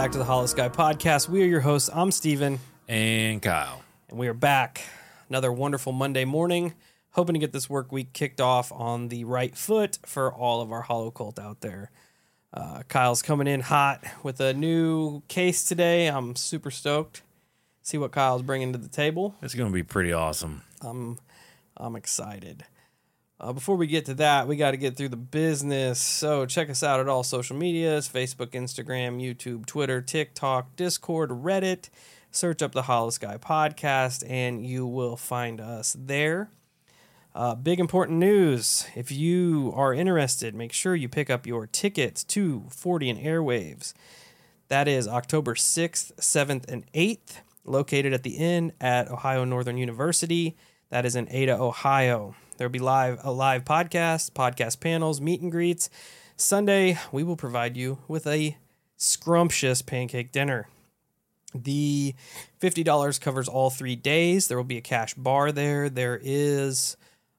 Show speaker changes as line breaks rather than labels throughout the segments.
back to the Hollow Sky Podcast. We are your hosts. I'm Steven.
And Kyle.
And we are back. Another wonderful Monday morning. Hoping to get this work week kicked off on the right foot for all of our Hollow Cult out there. Kyle's coming in hot with a new case today. I'm super stoked. See what Kyle's bringing to the table.
It's going to be pretty awesome.
I'm excited. Before we get to that, we got to get through the business. So check us out at all social medias, Facebook, Instagram, YouTube, Twitter, TikTok, Discord, Reddit. Search up the Hollow Sky Podcast, and you will find us there. Big important news. If you are interested, make sure you pick up your tickets to 40 and Airwaves. That is October 6th, 7th, and 8th, located at the Inn at Ohio Northern University. That is in Ada, Ohio. There will be a live podcast panels, meet and greets. Sunday, we will provide you with a scrumptious pancake dinner. The $50 covers all 3 days. There will be a cash bar there. There is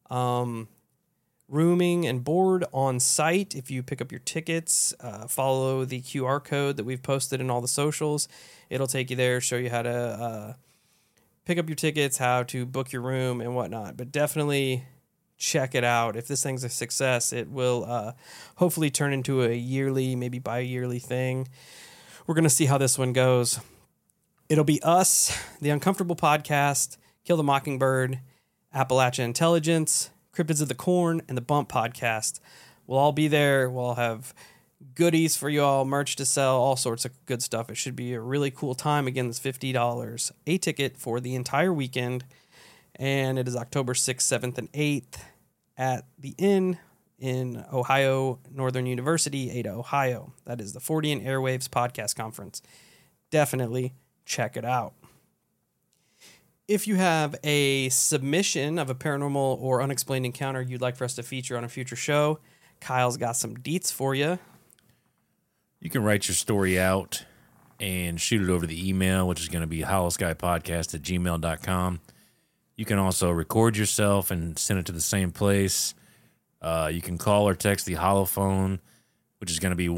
rooming and board on site. If you pick up your tickets, follow the QR code that we've posted in all the socials. It'll take you there, show you how to pick up your tickets, how to book your room and whatnot. But definitely check it out. If this thing's a success, it will hopefully turn into a yearly, maybe bi-yearly thing. We're going to see how this one goes. It'll be us, The Uncomfortable Podcast, Kill the Mockingbird, Appalachia Intelligence, Cryptids of the Corn, and the Bump Podcast. We'll all be there. We'll have goodies for you all, merch to sell, all sorts of good stuff. It should be a really cool time. Again, it's $50 a ticket for the entire weekend, and it is October 6th, 7th, and 8th at the Inn in Ohio Northern University, Ada, Ohio. That is the 40 and Airwaves Podcast Conference. Definitely check it out. If you have a submission of a paranormal or unexplained encounter you'd like for us to feature on a future show, Kyle's got some deets for you.
You can write your story out and shoot it over the email, which is going to be hollowskypodcast@gmail.com. You can also record yourself and send it to the same place. You can call or text the Hollow phone, which is going to be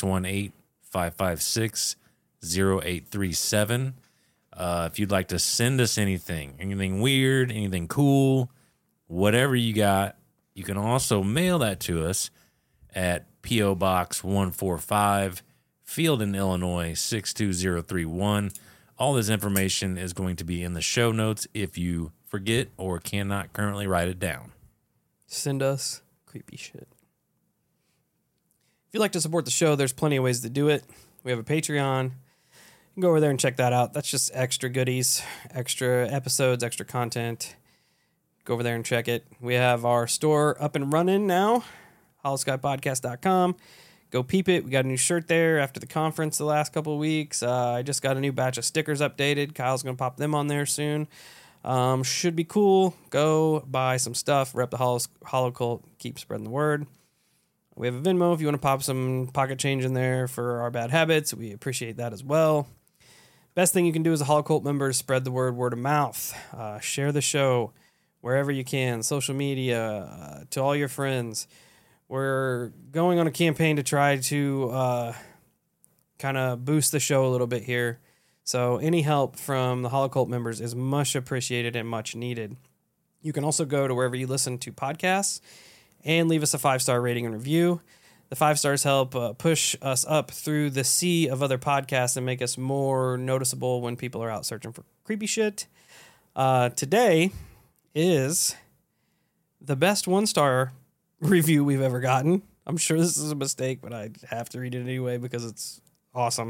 1-618-556-0837. If you'd like to send us anything weird, anything cool, whatever you got, you can also mail that to us at P.O. Box 145, Fielden, Illinois 62031. All this information is going to be in the show notes if you forget or cannot currently write it down.
Send us creepy shit. If you'd like to support the show, there's plenty of ways to do it. We have a Patreon. You can go over there and check that out. That's just extra goodies, extra episodes, extra content. Go over there and check it. We have our store up and running now, hollowskypodcast.com. Go peep it. We got a new shirt there after the conference the last couple of weeks. I just got a new batch of stickers updated. Kyle's going to pop them on there soon. Should be cool. Go buy some stuff. Rep the Hollow Cult. Keep spreading the word. We have a Venmo if you want to pop some pocket change in there for our bad habits. We appreciate that as well. Best thing you can do as a Hollow Cult member is spread the word of mouth. Share the show wherever you can. Social media, to all your friends. We're going on a campaign to try to kind of boost the show a little bit here. So any help from the Hollow Cult members is much appreciated and much needed. You can also go to wherever you listen to podcasts and leave us a 5-star rating and review. The 5 stars help push us up through the sea of other podcasts and make us more noticeable when people are out searching for creepy shit. Today is the best 1-star review we've ever gotten. I'm sure this is a mistake, but I have to read it anyway because it's awesome.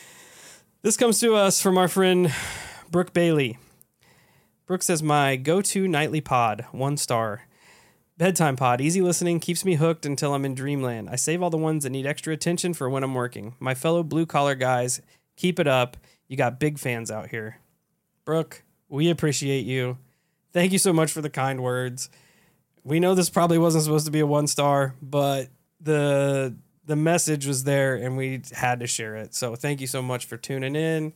This comes to us from our friend Brooke Bailey. Brooke says, my go-to nightly pod, 1 star. Bedtime pod, easy listening, keeps me hooked until I'm in dreamland. I save all the ones that need extra attention for when I'm working. My fellow blue-collar guys, keep it up. You got big fans out here. Brooke, we appreciate you. Thank you so much for the kind words. We know this probably wasn't supposed to be a 1 star, but the message was there and we had to share it. So thank you so much for tuning in.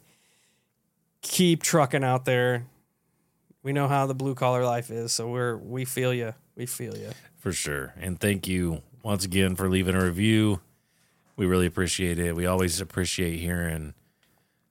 Keep trucking out there. We know how the blue collar life is, so we feel you. We feel you.
For sure. And thank you once again for leaving a review. We really appreciate it. We always appreciate hearing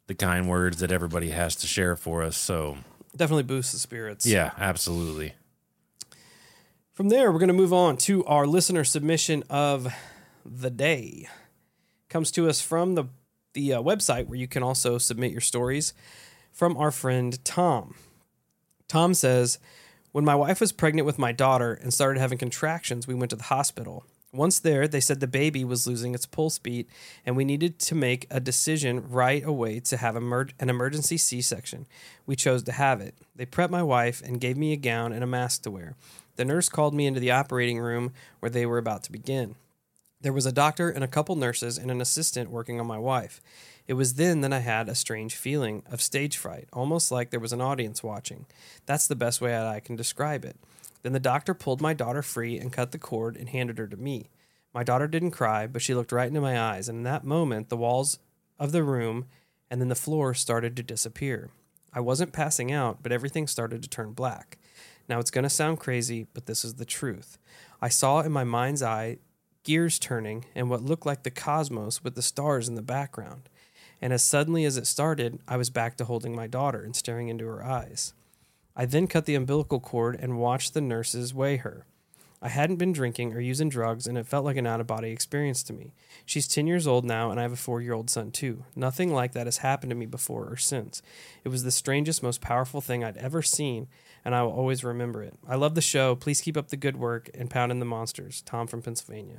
the kind words that everybody has to share for us. So
Definitely boosts the spirits.
yeah, absolutely.
From there, we're going to move on to our listener submission of the day. Comes to us from the website where you can also submit your stories, from our friend Tom. Tom says, when my wife was pregnant with my daughter and started having contractions, we went to the hospital. Once there, they said the baby was losing its pulse beat and we needed to make a decision right away to have an emergency C-section. We chose to have it. They prepped my wife and gave me a gown and a mask to wear. The nurse called me into the operating room where they were about to begin. There was a doctor and a couple nurses and an assistant working on my wife. It was then that I had a strange feeling of stage fright, almost like there was an audience watching. That's the best way that I can describe it. Then the doctor pulled my daughter free and cut the cord and handed her to me. My daughter didn't cry, but she looked right into my eyes, and in that moment, the walls of the room and then the floor started to disappear. I wasn't passing out, but everything started to turn black. Now, it's going to sound crazy, but this is the truth. I saw in my mind's eye gears turning and what looked like the cosmos with the stars in the background. And as suddenly as it started, I was back to holding my daughter and staring into her eyes. I then cut the umbilical cord and watched the nurses weigh her. I hadn't been drinking or using drugs, and it felt like an out-of-body experience to me. She's 10 years old now, and I have a 4-year-old son, too. Nothing like that has happened to me before or since. It was the strangest, most powerful thing I'd ever seen, and I will always remember it. I love the show. Please keep up the good work and pound in the monsters. Tom from Pennsylvania.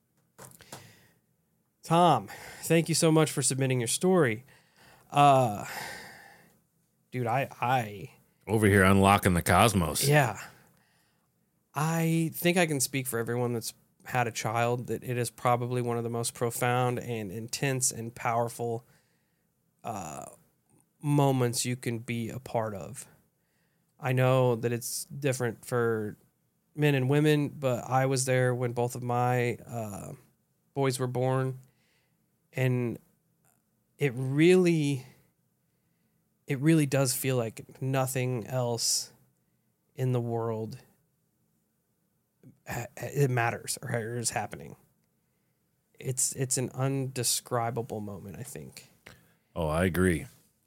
Tom, thank you so much for submitting your story. Dude, I
Over here unlocking the cosmos.
yeah. I think I can speak for everyone that's had a child that it is probably one of the most profound and intense and powerful moments you can be a part of. I know that it's different for men and women, but I was there when both of my boys were born, and it really does feel like nothing else in the world it matters or is happening. It's an undescribable moment, I think.
Oh, I agree.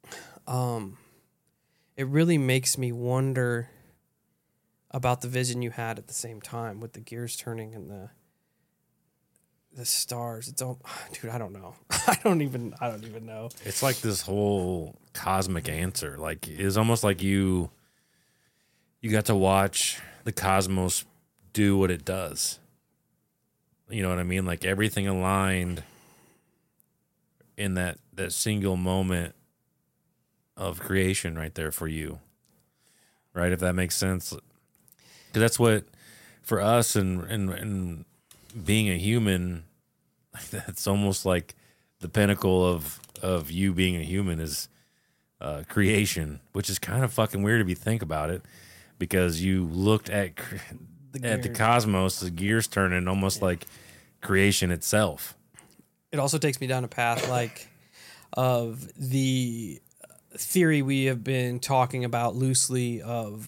It really makes me wonder about the vision you had at the same time with the gears turning and the stars. It's all, dude, I don't know. I don't even know.
It's like this whole cosmic answer. Like, it's almost like you got to watch the cosmos do what it does. You know what I mean? Like, everything aligned in that single moment of creation right there for you. Right? If that makes sense. Because that's what, for us and being a human, that's almost like the pinnacle of you being a human is creation, which is kind of fucking weird if you think about it, because you looked at the cosmos, the gears turning, almost like creation itself.
It also takes me down a path like of the theory we have been talking about loosely of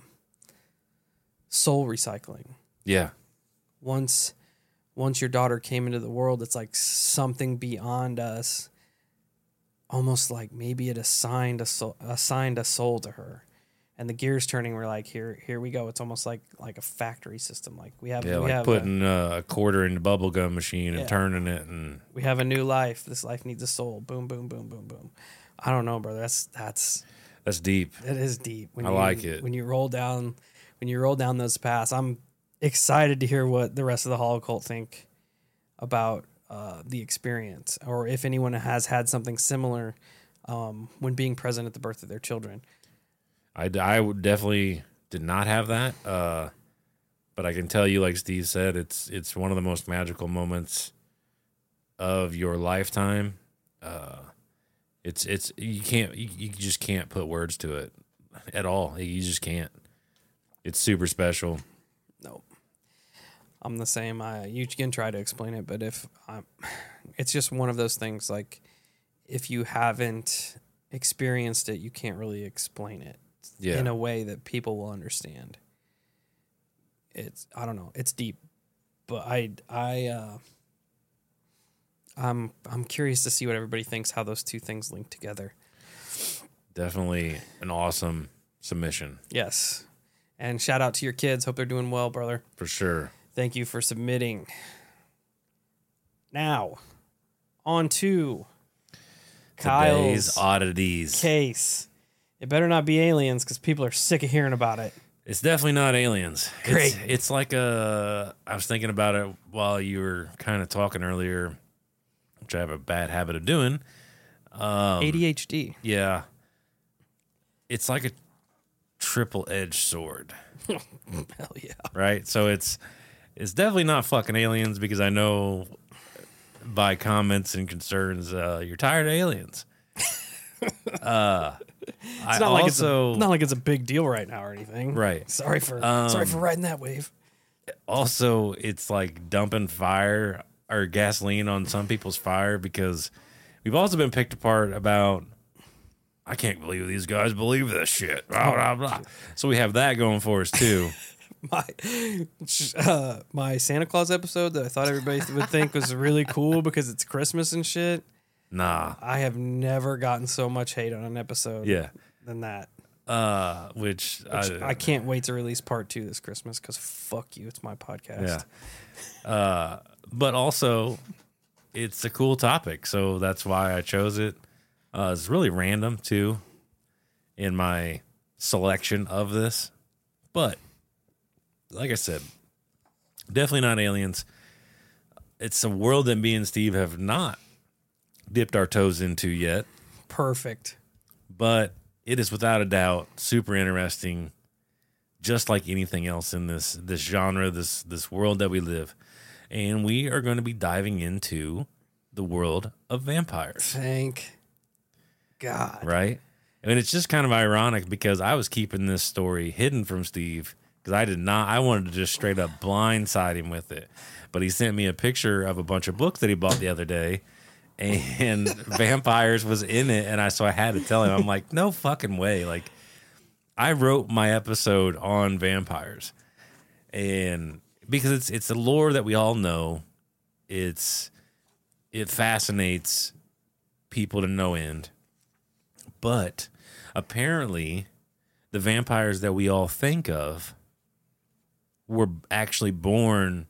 soul recycling.
Yeah.
Once your daughter came into the world, it's like something beyond us, almost like maybe it assigned a soul to her. And the gears turning, we're like, here we go. It's almost like a factory system. Like we have
putting a quarter in the bubble gum machine and turning it, and
we have a new life. This life needs a soul. Boom, boom, boom, boom, boom. I don't know, brother. That's
deep.
It is deep.
I like it.
When you roll down those paths, I'm excited to hear what the rest of the Holocult think about the experience, or if anyone has had something similar when being present at the birth of their children.
I would definitely did not have that, but I can tell you, like Steve said, it's one of the most magical moments of your lifetime. It's you just can't put words to it at all. You just can't. It's super special.
No, I'm the same. You can try to explain it, but it's just one of those things. Like if you haven't experienced it, you can't really explain it.
Yeah.
In a way that people will understand. I don't know. It's deep, but I'm curious to see what everybody thinks, how those two things link together.
Definitely an awesome submission.
Yes. And shout out to your kids. Hope they're doing well, brother.
For sure.
Thank you for submitting. Now, on to
Today's
Kyle's
oddities.
case. It better not be aliens because people are sick of hearing about it.
It's definitely not aliens.
Great.
It's like I was thinking about it while you were kind of talking earlier, which I have a bad habit of doing.
ADHD.
Yeah. It's like a triple-edged sword,
Hell yeah.
right? So it's definitely not fucking aliens because I know by comments and concerns you're tired of aliens.
It's not like it's a big deal right now or anything.
Right.
Sorry for riding that wave.
Also, it's like dumping fire or gasoline on some people's fire because we've also been picked apart about, I can't believe these guys believe this shit. Blah, blah, blah. So we have that going for us too.
My Santa Claus episode that I thought everybody would think was really cool because it's Christmas and shit.
Nah.
I have never gotten so much hate on an episode than that.
Which
I can't wait to release part 2 this Christmas because fuck you, it's my podcast.
Yeah. But also, it's a cool topic, so that's why I chose it. It's really random, too, in my selection of this. But, like I said, definitely not aliens. It's a world that me and Steve have not dipped our toes into yet.
Perfect.
But it is without a doubt super interesting, just like anything else in this genre, this world that we live. And we are going to be diving into the world of vampires.
Thank God.
Right? And it's just kind of ironic because I was keeping this story hidden from Steve because I wanted to just straight up blindside him with it. But he sent me a picture of a bunch of books that he bought the other day, and vampires was in it. And so I had to tell him, I'm like, no fucking way. Like, I wrote my episode on vampires, and because it's a lore that we all know, it fascinates people to no end. But apparently, the vampires that we all think of were actually born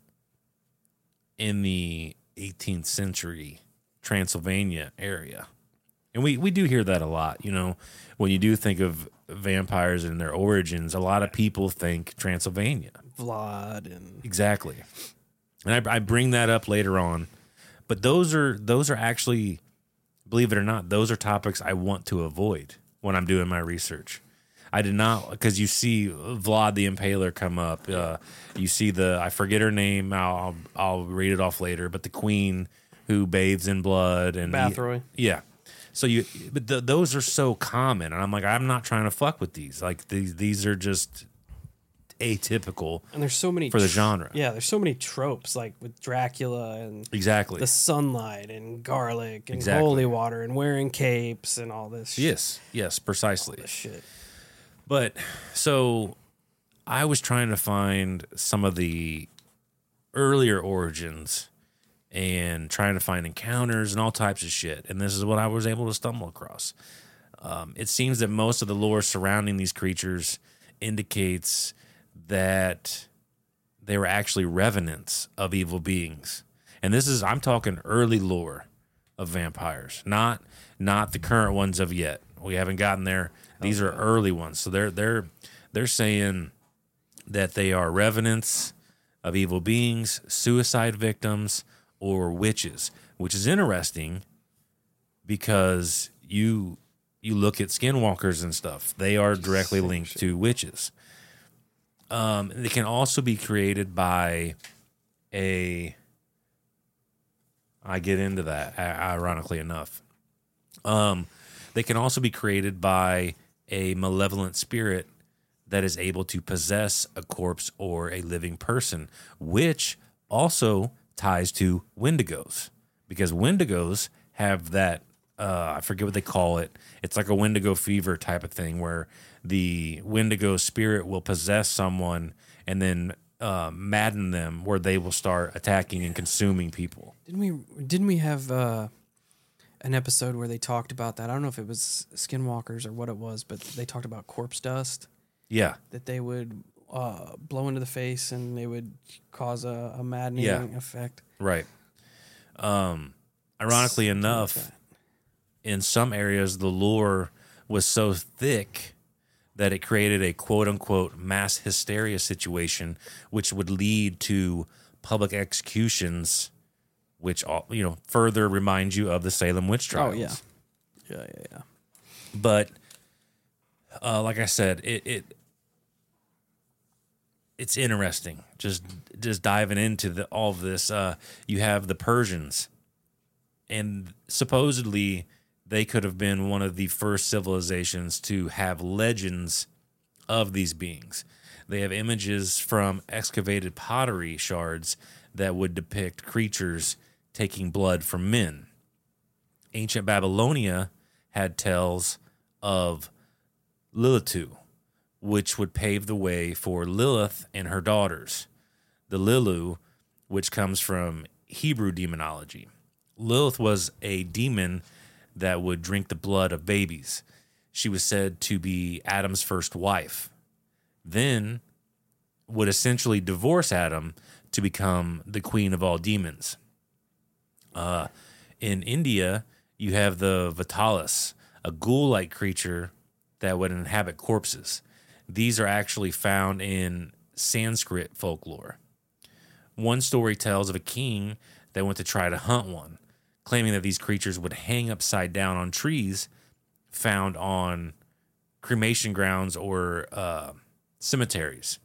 in the 18th century Transylvania area. And we do hear that a lot. You know, when you do think of vampires and their origins, a lot of people think Transylvania.
Vlad and...
Exactly. And I bring that up later on. But those are actually, believe it or not, those are topics I want to avoid when I'm doing my research. I did not, because you see Vlad the Impaler come up. You see I forget her name. I'll read it off later. But the queen who bathes in blood and
Bathroy.
Yeah. So those are so common, and I'm like, I'm not trying to fuck with these. Like these are just atypical.
And there's so many
for the genre.
Yeah, there's so many tropes like with Dracula and
exactly
the sunlight and garlic and
exactly.
holy water and wearing capes and all this.
Yes, precisely.
All this shit.
But so I was trying to find some of the earlier origins and trying to find encounters and all types of shit. And this is what I was able to stumble across. It seems that most of the lore surrounding these creatures indicates that they were actually revenants of evil beings. And I'm talking early lore of vampires, not the current ones of yet. We haven't gotten there. These are early ones. So they're saying that they are revenants of evil beings, suicide victims, or witches, which is interesting because you look at skinwalkers and stuff. They are directly linked to witches. They can also be created by I get into that, ironically enough. They can also be created by a malevolent spirit that is able to possess a corpse or a living person, which also ties to Wendigos, because Wendigos have that, I forget what they call it. It's like a Wendigo fever type of thing where the Wendigo spirit will possess someone and then madden them, where they will start attacking and consuming people.
Didn't we have an episode where they talked about that? I don't know if it was Skinwalkers or what it was, but they talked about corpse dust
Yeah,
that they would blow into the face and they would cause a maddening effect.
right. Ironically
Something like
enough,
that.
in some areas, the lure was so thick that it created a quote-unquote mass hysteria situation, which would lead to public executions, which further remind you of the Salem witch trials.
Oh yeah. Yeah.
But like I said, it's interesting. Just diving into all of this. You have the Persians, and supposedly they could have been one of the first civilizations to have legends of these beings. They have images from excavated pottery shards that would depict creatures taking blood from men. Ancient Babylonia had tales of Lilitu, which would pave the way for Lilith and her daughters. The Lilu, which comes from Hebrew demonology. Lilith was a demon that would drink the blood of babies. She was said to be Adam's first wife. Then would essentially divorce Adam to become the queen of all demons. In India, you have the Vitalis, a ghoul-like creature that would inhabit corpses. These are actually found in Sanskrit folklore. One story tells of a king that went to try to hunt one, claiming that these creatures would hang upside down on trees found on cremation grounds or cemeteries.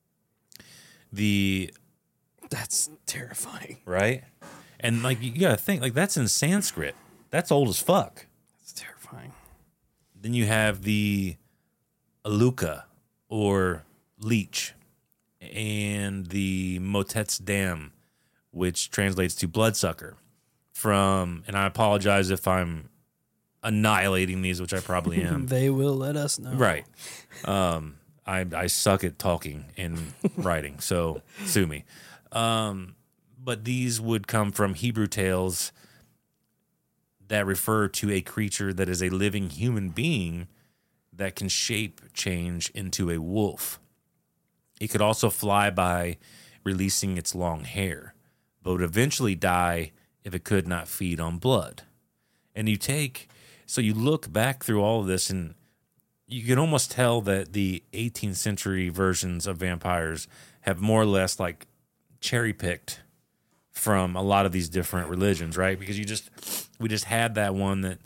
That's terrifying.
Right? And you gotta think, that's in Sanskrit. That's old as fuck.
That's terrifying.
Then you have the Aluka or leech and the Motets Dam, which translates to bloodsucker. And I apologize if I'm annihilating these, which I probably am.
They will let us know.
Right. I suck at talking and writing, so sue me. But these would come from Hebrew tales that refer to a creature that is a living human being that can shape change into a wolf. It could also fly by releasing its long hair, but would eventually die if it could not feed on blood. And you look back through all of this, and you can almost tell that the 18th century versions of vampires have more or less cherry-picked from a lot of these different religions, right? Because we just had that one that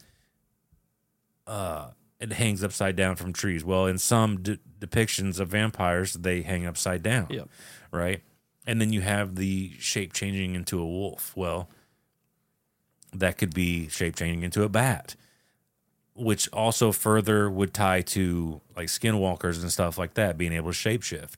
it hangs upside down from trees. Well, in some depictions of vampires, they hang upside down,
Yep.
right? And then you have the shape changing into a wolf. Well, that could be shape changing into a bat, which also further would tie to skinwalkers and stuff like that, being able to shapeshift.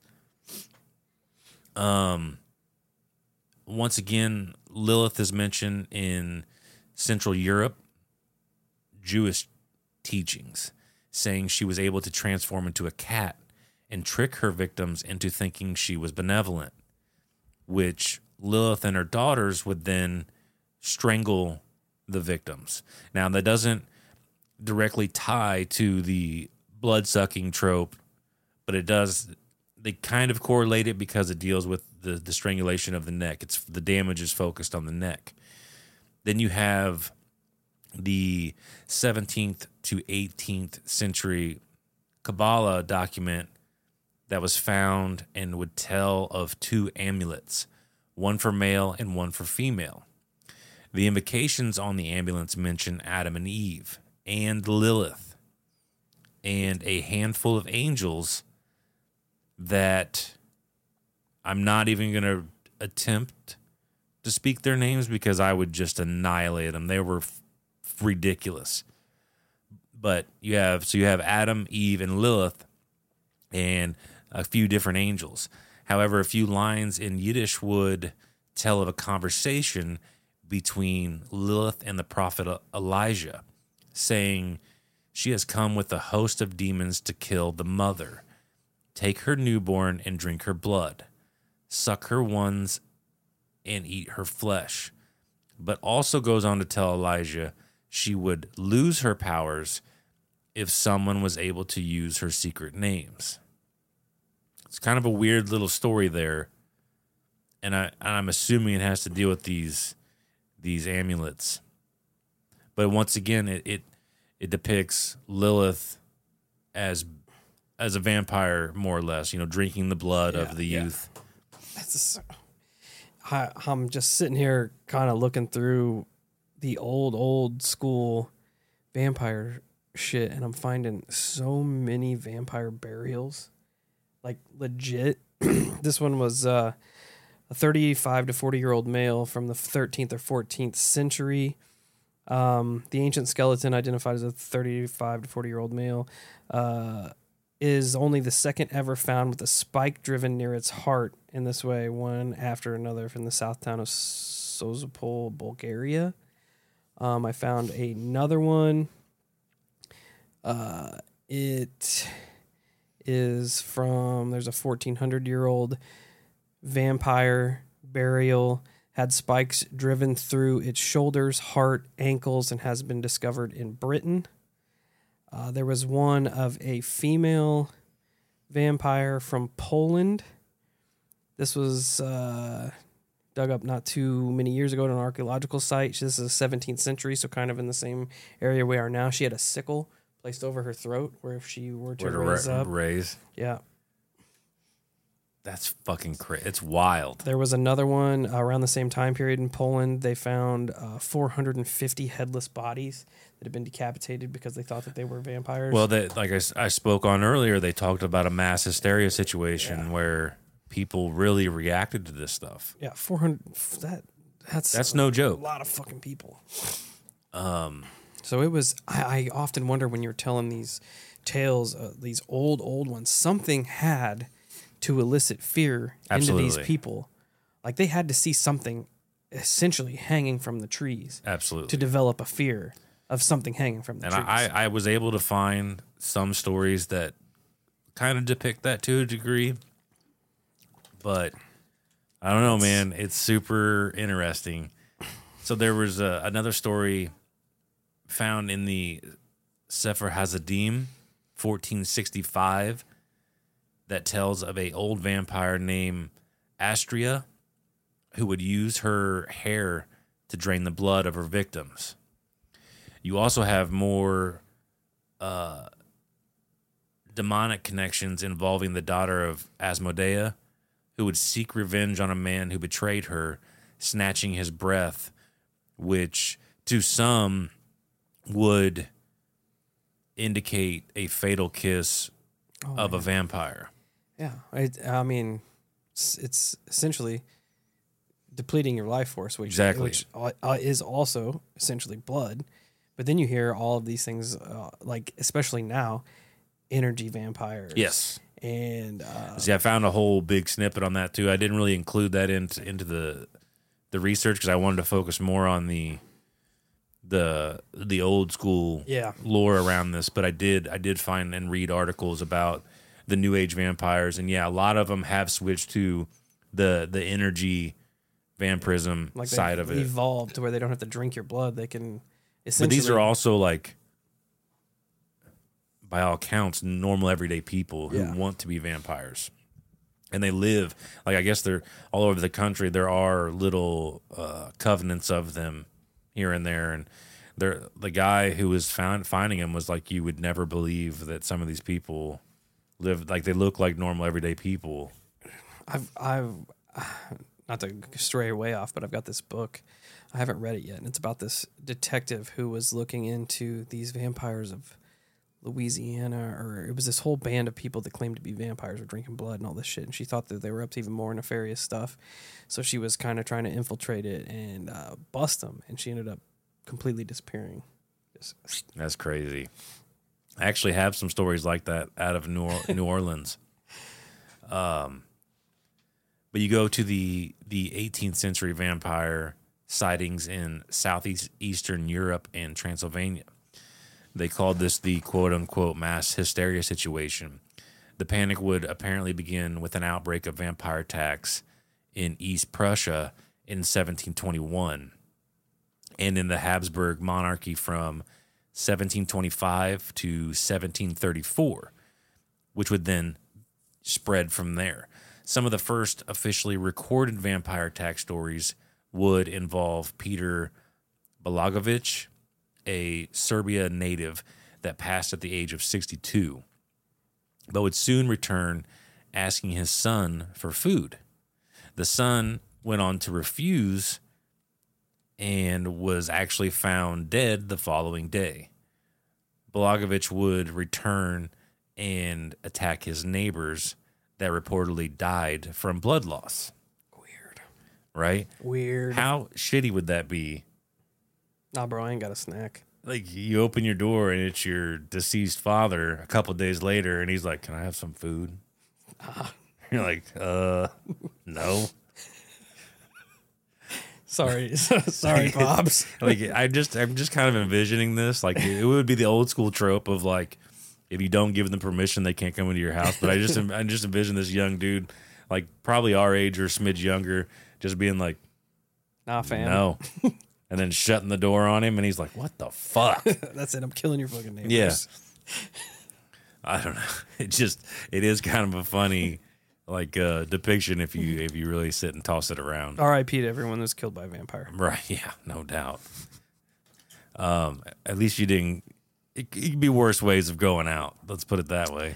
Once again, Lilith is mentioned in Central Europe Jewish teachings, saying she was able to transform into a cat and trick her victims into thinking she was benevolent, which Lilith and her daughters would then strangle the victims. Now, that doesn't directly tie to the blood-sucking trope, but it does. They kind of correlate it because it deals with the strangulation of the neck. The damage is focused on the neck. Then you have the 17th to 18th century Kabbalah document that was found and would tell of two amulets, one for male and one for female. The invocations on the amulets mention Adam and Eve and Lilith and a handful of angels that I'm not even going to attempt to speak their names because I would just annihilate them. They were ridiculous. But you have Adam, Eve, and Lilith, and a few different angels. However, a few lines in Yiddish would tell of a conversation between Lilith and the prophet Elijah, saying, "She has come with a host of demons to kill the mother. Take her newborn and drink her blood. suck her ones, and eat her flesh. But also goes on to tell Elijah she would lose her powers if someone was able to use her secret names. It's kind of a weird little story there, and I'm assuming it has to deal with these amulets. But once again, it depicts Lilith as a vampire, more or less, drinking the blood of the youth.
I'm just sitting here kind of looking through the old school vampire shit, and I'm finding so many vampire burials. Like, legit. This one was a 35 to 40-year-old male from the 13th or 14th century. The ancient skeleton, identified as a 35 to 40-year-old male, is only the second ever found with a spike driven near its heart in this way, one after another, from the south town of Sozopol, Bulgaria. I found another one. It is from, there's a 1400-year-old vampire burial, had spikes driven through its shoulders, heart, ankles, and has been discovered in Britain. There was one of a female vampire from Poland. This was dug up not too many years ago at an archaeological site. This is the 17th century, so kind of in the same area we are now. She had a sickle placed over her throat, where if she were to
raise.
Yeah.
That's fucking crazy. It's wild.
There was another one around the same time period in Poland. They found 450 headless bodies that had been decapitated because they thought that they were vampires.
Well, like I spoke on earlier, they talked about a mass hysteria situation where people really reacted to this stuff.
Yeah, 400. That's
no joke.
A lot of fucking people. So it was. I often wonder when you're telling these tales, these old ones, something had to elicit fear into these people. Like, they had to see something essentially hanging from the trees.
Absolutely.
To develop a fear of something hanging from the trees.
And I was able to find some stories that kind of depict that to a degree. But I don't know, man. It's super interesting. So there was another story found in the Sefer Hazadim, 1465, that tells of a old vampire named Astria who would use her hair to drain the blood of her victims. You also have more demonic connections involving the daughter of Asmodea, who would seek revenge on a man who betrayed her, snatching his breath, which to some would indicate a fatal kiss of a vampire.
Yeah, I mean, it's essentially depleting your life force, which is also essentially blood. But then you hear all of these things, like, especially now, energy vampires.
Yes.
And
see, I found a whole big snippet on that too. I didn't really include that into the research because I wanted to focus more on the old school lore around this. But I did find and read articles about the New Age vampires, and a lot of them have switched to the energy vampirism side of it.
Evolved to where they don't have to drink your blood; they can.
But these are also, like, by all accounts, normal everyday people who want to be vampires, and they live, like, I guess they're all over the country. There are little covenants of them here and there, and the guy who was finding him was like, you would never believe that some of these people live like they look like normal everyday people.
I've not to stray way off, but I've got this book. I haven't read it yet, and it's about this detective who was looking into these vampires of Louisiana, or it was this whole band of people that claimed to be vampires, were drinking blood and all this shit, and she thought that they were up to even more nefarious stuff. So she was kind of trying to infiltrate it and bust them, and she ended up completely disappearing.
That's crazy. I actually have some stories like that out of New Orleans. But you go to the 18th century vampire sightings in southeastern Europe and Transylvania. They called this the quote-unquote mass hysteria situation. The panic would apparently begin with an outbreak of vampire attacks in East Prussia in 1721, and in the Habsburg monarchy from 1725 to 1734, which would then spread from there. Some of the first officially recorded vampire attack stories would involve Peter Balagovic, a Serbia native that passed at the age of 62, but would soon return asking his son for food. The son went on to refuse and was actually found dead the following day. Balagovic would return and attack his neighbors that reportedly died from blood loss.
Weird.
Right?
Weird.
How shitty would that be?
Nah, bro, I ain't got a snack.
Like, you open your door and it's your deceased father a couple of days later, and he's like, "Can I have some food?" You're like, no.
Sorry, sorry, Pops.
Like, I'm just kind of envisioning this. Like, it would be the old school trope of like, if you don't give them permission, they can't come into your house. But I just envision this young dude, like probably our age or a smidge younger, just being like,
Nah, fam.
no. And then shutting the door on him, and he's like, "What the fuck?"
That's it. I'm killing your fucking neighbors.
Yeah. I don't know. It is kind of a funny, like, depiction if you really sit and toss it around.
R.I.P. to everyone that's killed by a vampire.
Right? Yeah, no doubt. At least you didn't. It could be worse ways of going out. Let's put it that way.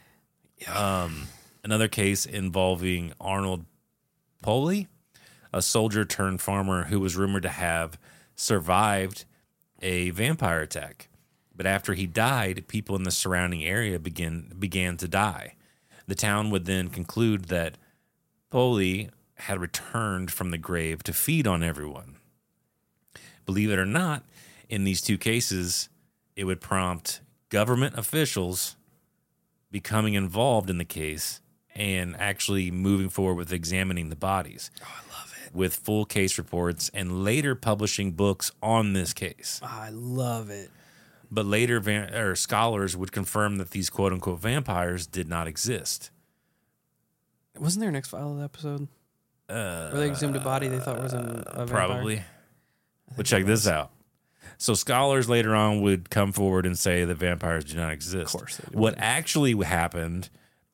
Another case involving Arnold Poli, a soldier turned farmer who was rumored to have survived a vampire attack. But after he died, people in the surrounding area began to die. The town would then conclude that Poli had returned from the grave to feed on everyone. Believe it or not, in these two cases, it would prompt government officials becoming involved in the case and actually moving forward with examining the bodies.
Oh, I love it.
With full case reports and later publishing books on this case.
I love it.
But later scholars would confirm that these quote-unquote vampires did not exist.
Wasn't there an X-Files episode? Where they exhumed a body they thought was a vampire?
Probably. But check this out. So scholars later on would come forward and say that vampires do not exist.
Of course they do.
What actually happened,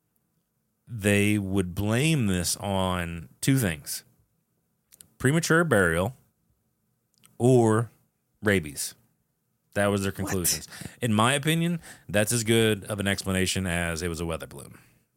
they would blame this on two things: premature burial or rabies. That was their conclusions. In my opinion, that's as good of an explanation as it was a weather balloon.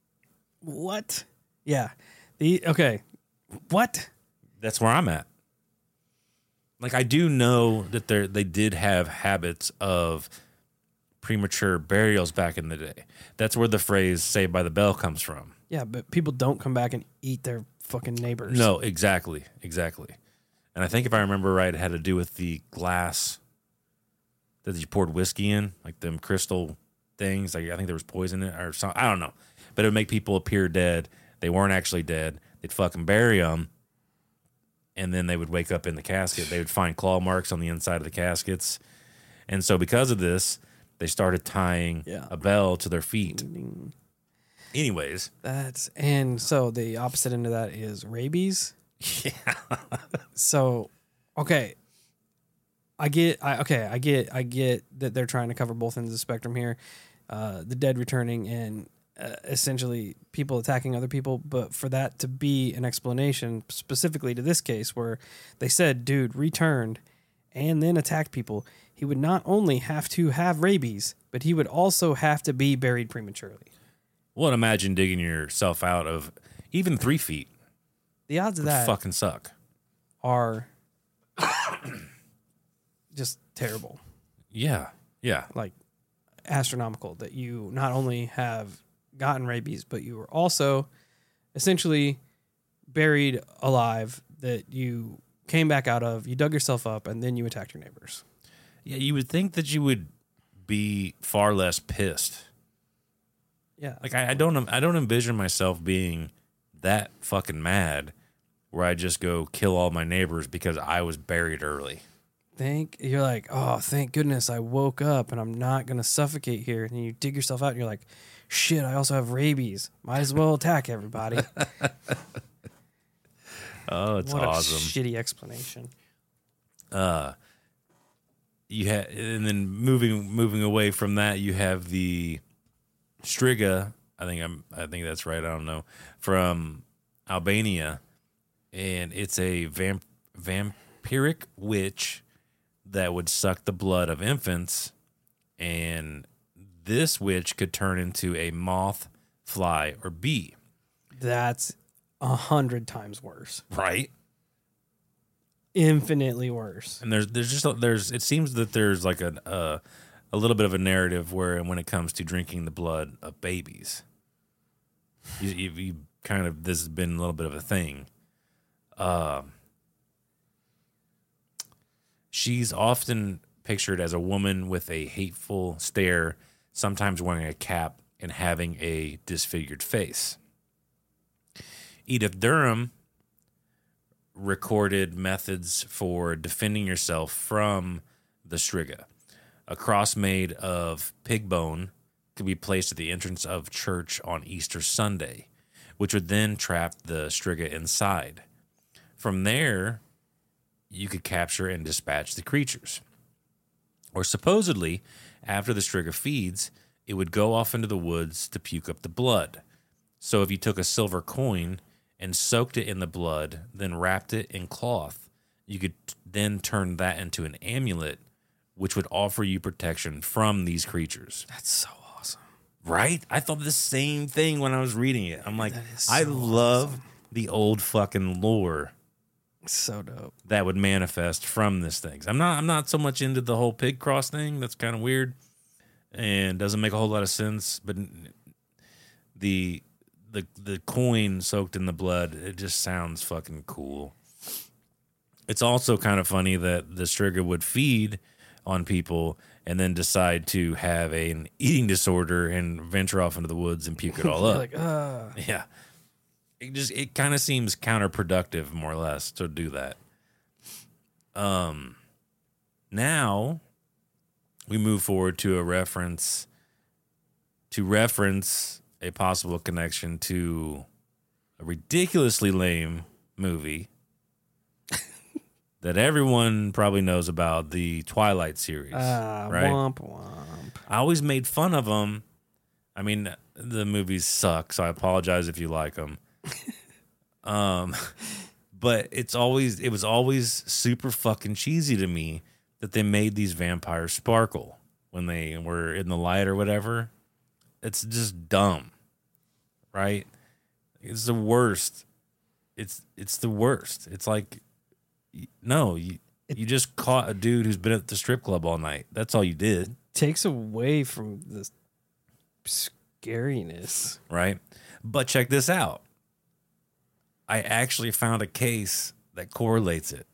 What? Yeah. Okay. What?
That's where I'm at. Like, I do know that they did have habits of premature burials back in the day. That's where the phrase "Saved by the Bell" comes from.
Yeah, but people don't come back and eat their fucking neighbors.
No, exactly. And I think if I remember right, it had to do with the glass that you poured whiskey in, like them crystal things. Like, I think there was poison in it or something. I don't know. But it would make people appear dead. They weren't actually dead. They'd fucking bury them. And then they would wake up in the casket. They would find claw marks on the inside of the caskets. And so because of this, they started tying a bell to their feet. Anyways.
And so the opposite end of that is rabies.
Yeah.
So, okay. I get that they're trying to cover both ends of the spectrum here. The dead returning and essentially people attacking other people, but for that to be an explanation specifically to this case where they said dude returned and then attacked people, he would not only have to have rabies, but he would also have to be buried prematurely.
Well, imagine digging yourself out of even 3 feet.
The odds of that
fucking suck.
Are just terrible.
Yeah.
Like astronomical that you not only have gotten rabies, but you were also essentially buried alive, that you came back out of, you dug yourself up, and then you attacked your neighbors.
Yeah, you would think that you would be far less pissed.
Yeah.
Like, I don't envision myself being that fucking mad where I just go kill all my neighbors because I was buried early.
You're like, oh, thank goodness I woke up and I'm not going to suffocate here. And then you dig yourself out and you're like, shit, I also have rabies. Might as well attack everybody.
Oh, it's
what
awesome.
a shitty explanation.
You had, and then moving away from that, you have the Striga. I think that's right. I don't know, from Albania, and it's a vampiric witch that would suck the blood of infants, and this witch could turn into a moth, fly, or bee.
That's 100 times worse.
Right.
Infinitely worse.
And there's it seems that there's like a little bit of a narrative where when it comes to drinking the blood of babies, you kind of, this has been a little bit of a thing. She's often pictured as a woman with a hateful stare, sometimes wearing a cap and having a disfigured face. Edith Durham recorded methods for defending yourself from the Striga. A cross made of pig bone could be placed at the entrance of church on Easter Sunday, which would then trap the Striga inside. From there, you could capture and dispatch the creatures. Or supposedly, after the Striga feeds, it would go off into the woods to puke up the blood. So if you took a silver coin and soaked it in the blood, then wrapped it in cloth, you could then turn that into an amulet, which would offer you protection from these creatures.
That's so awesome.
Right? I thought the same thing when I was reading it. I'm like, I love the old fucking lore.
So dope.
That would manifest from this thing. I'm not so much into the whole pig cross thing. That's kind of weird and doesn't make a whole lot of sense. But the coin soaked in the blood, it just sounds fucking cool. It's also kind of funny that the Striga would feed on people and then decide to have an eating disorder and venture off into the woods and puke it all up. Yeah. It kind of seems counterproductive, more or less, to do that. Now we move forward to reference a possible connection to a ridiculously lame movie that everyone probably knows about, the Twilight series. Right?
Womp womp.
I always made fun of them. I mean, the movies suck, so I apologize if you like them. But it was always super fucking cheesy to me that they made these vampires sparkle when they were in the light or whatever. It's just dumb, right? It's the worst. It's the worst. It's like, no, you just caught a dude who's been at the strip club all night. That's all you did.
Takes away from the scariness,
right? But check this out. I actually found a case that correlates it.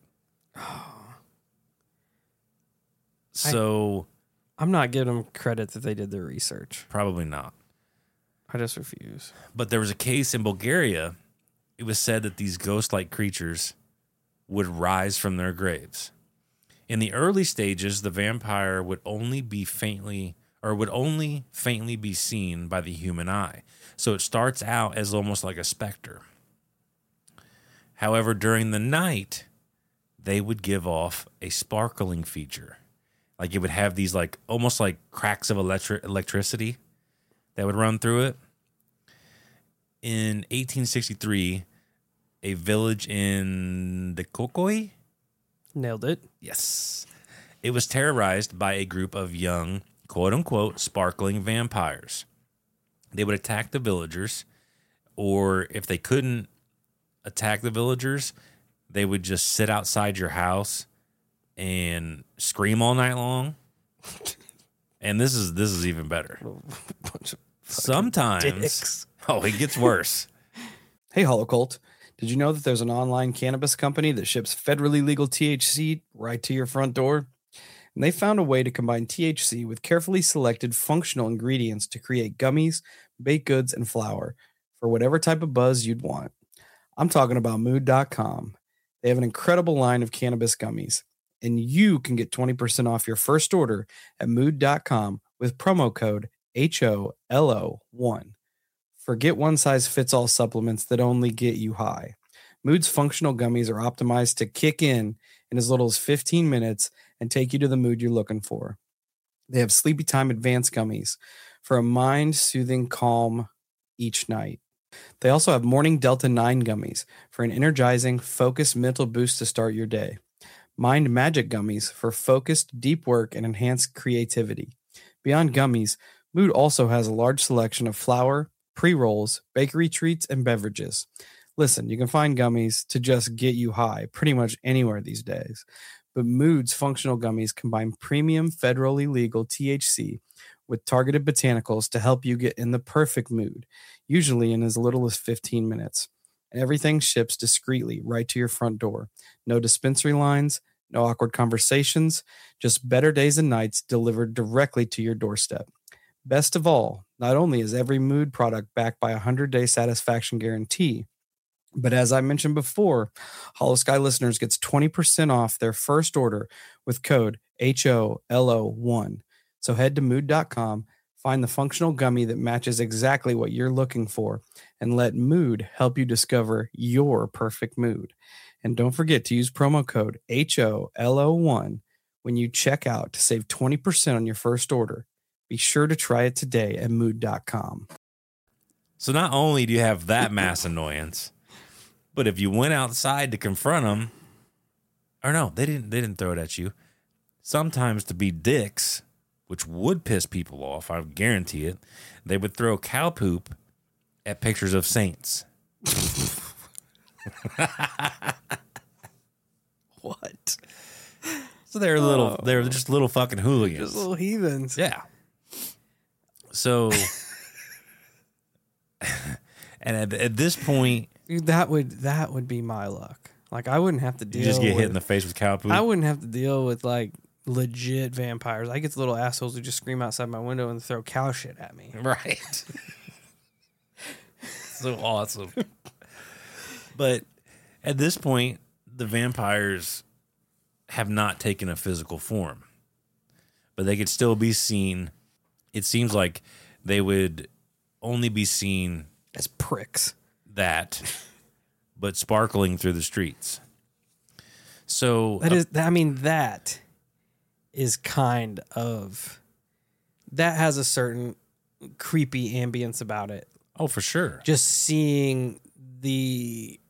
So
I'm not giving them credit that they did their research.
Probably not.
I just refuse.
But there was a case in Bulgaria. It was said that these ghost-like creatures would rise from their graves. In the early stages, the vampire would only faintly be seen by the human eye. So it starts out as almost like a specter. However, during the night, they would give off a sparkling feature. Like it would have these like almost like cracks of electricity that would run through it. In 1863, a village in the Kokoi.
Nailed it.
Yes. It was terrorized by a group of young, quote-unquote, sparkling vampires. They would attack the villagers, or if they couldn't attack the villagers, they would just sit outside your house and scream all night long. And this is even better.
Bunch of
Sometimes
dicks.
Oh, it gets worse.
Hey, Holocult. Did you know that there's an online cannabis company that ships federally legal THC right to your front door? And they found a way to combine THC with carefully selected functional ingredients to create gummies, baked goods, and flour for whatever type of buzz you'd want. I'm talking about Mood.com. They have an incredible line of cannabis gummies, and you can get 20% off your first order at Mood.com with promo code HOLO1. Forget one-size-fits-all supplements that only get you high. Mood's functional gummies are optimized to kick in as little as 15 minutes and take you to the mood you're looking for. They have Sleepy Time Advanced gummies for a mind-soothing calm each night. They also have Morning Delta 9 gummies for an energizing, focused mental boost to start your day. Mind Magic gummies for focused, deep work and enhanced creativity. Beyond gummies, Mood also has a large selection of flour, pre-rolls, bakery treats, and beverages. Listen, you can find gummies to just get you high pretty much anywhere these days. But Mood's functional gummies combine premium federally legal THC with targeted botanicals to help you get in the perfect mood, usually in as little as 15 minutes. And everything ships discreetly right to your front door. No dispensary lines, no awkward conversations, just better days and nights delivered directly to your doorstep. Best of all, not only is every Mood product backed by a 100-day satisfaction guarantee, but as I mentioned before, Hollow Sky listeners gets 20% off their first order with code HOLO1. So head to mood.com, find the functional gummy that matches exactly what you're looking for, and let Mood help you discover your perfect mood. And don't forget to use promo code HOLO1 when you check out to save 20% on your first order. Be sure to try it today at mood.com.
So not only do you have that mass annoyance, but if you went outside to confront them, or no, they didn't throw it at you. Sometimes to be dicks, which would piss people off, I guarantee it, they would throw cow poop at pictures of saints.
What?
So they were just little fucking hooligans.
Just little heathens.
Yeah. So, and at this point,
Dude, that would be my luck. Like, I wouldn't have to deal
you just get
with,
hit in the face with cow poop.
I wouldn't have to deal with like legit vampires. I get the little assholes who just scream outside my window and throw cow shit at me.
Right. So awesome. But at this point, the vampires have not taken a physical form, but they could still be seen. It seems like they would only be seen
As pricks.
that, but sparkling through the streets. So
That is kind of, that has a certain creepy ambience about it.
oh, for sure.
Just seeing the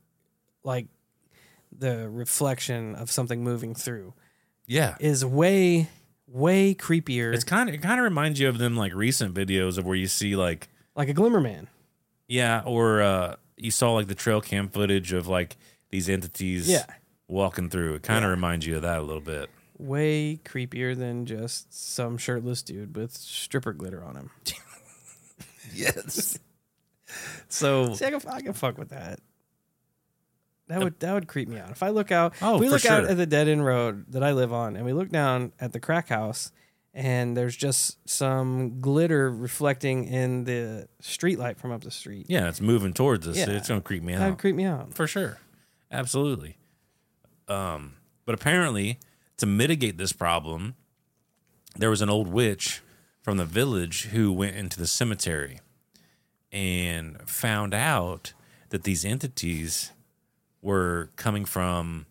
reflection of something moving through
Yeah.
is way creepier.
It kind of reminds you of them like recent videos of where you see like
a glimmer man.
yeah, or you saw like the trail cam footage of like these entities walking through. It kind of reminds you of that a little bit.
Way creepier than just some shirtless dude with stripper glitter on him.
Yes. So
See, I can fuck with that. That would creep me out. If I look out,
Oh,
if we
for
look out
sure.
at the dead end road that I live on, and we look down at the crack house, and there's just some glitter reflecting in the street light from up the street.
yeah, it's moving towards us.
Yeah.
It's gonna creep me
That would
out
creep me out.
for sure. Absolutely. But apparently, to mitigate this problem, there was an old witch from the village who went into the cemetery and found out that these entities were coming from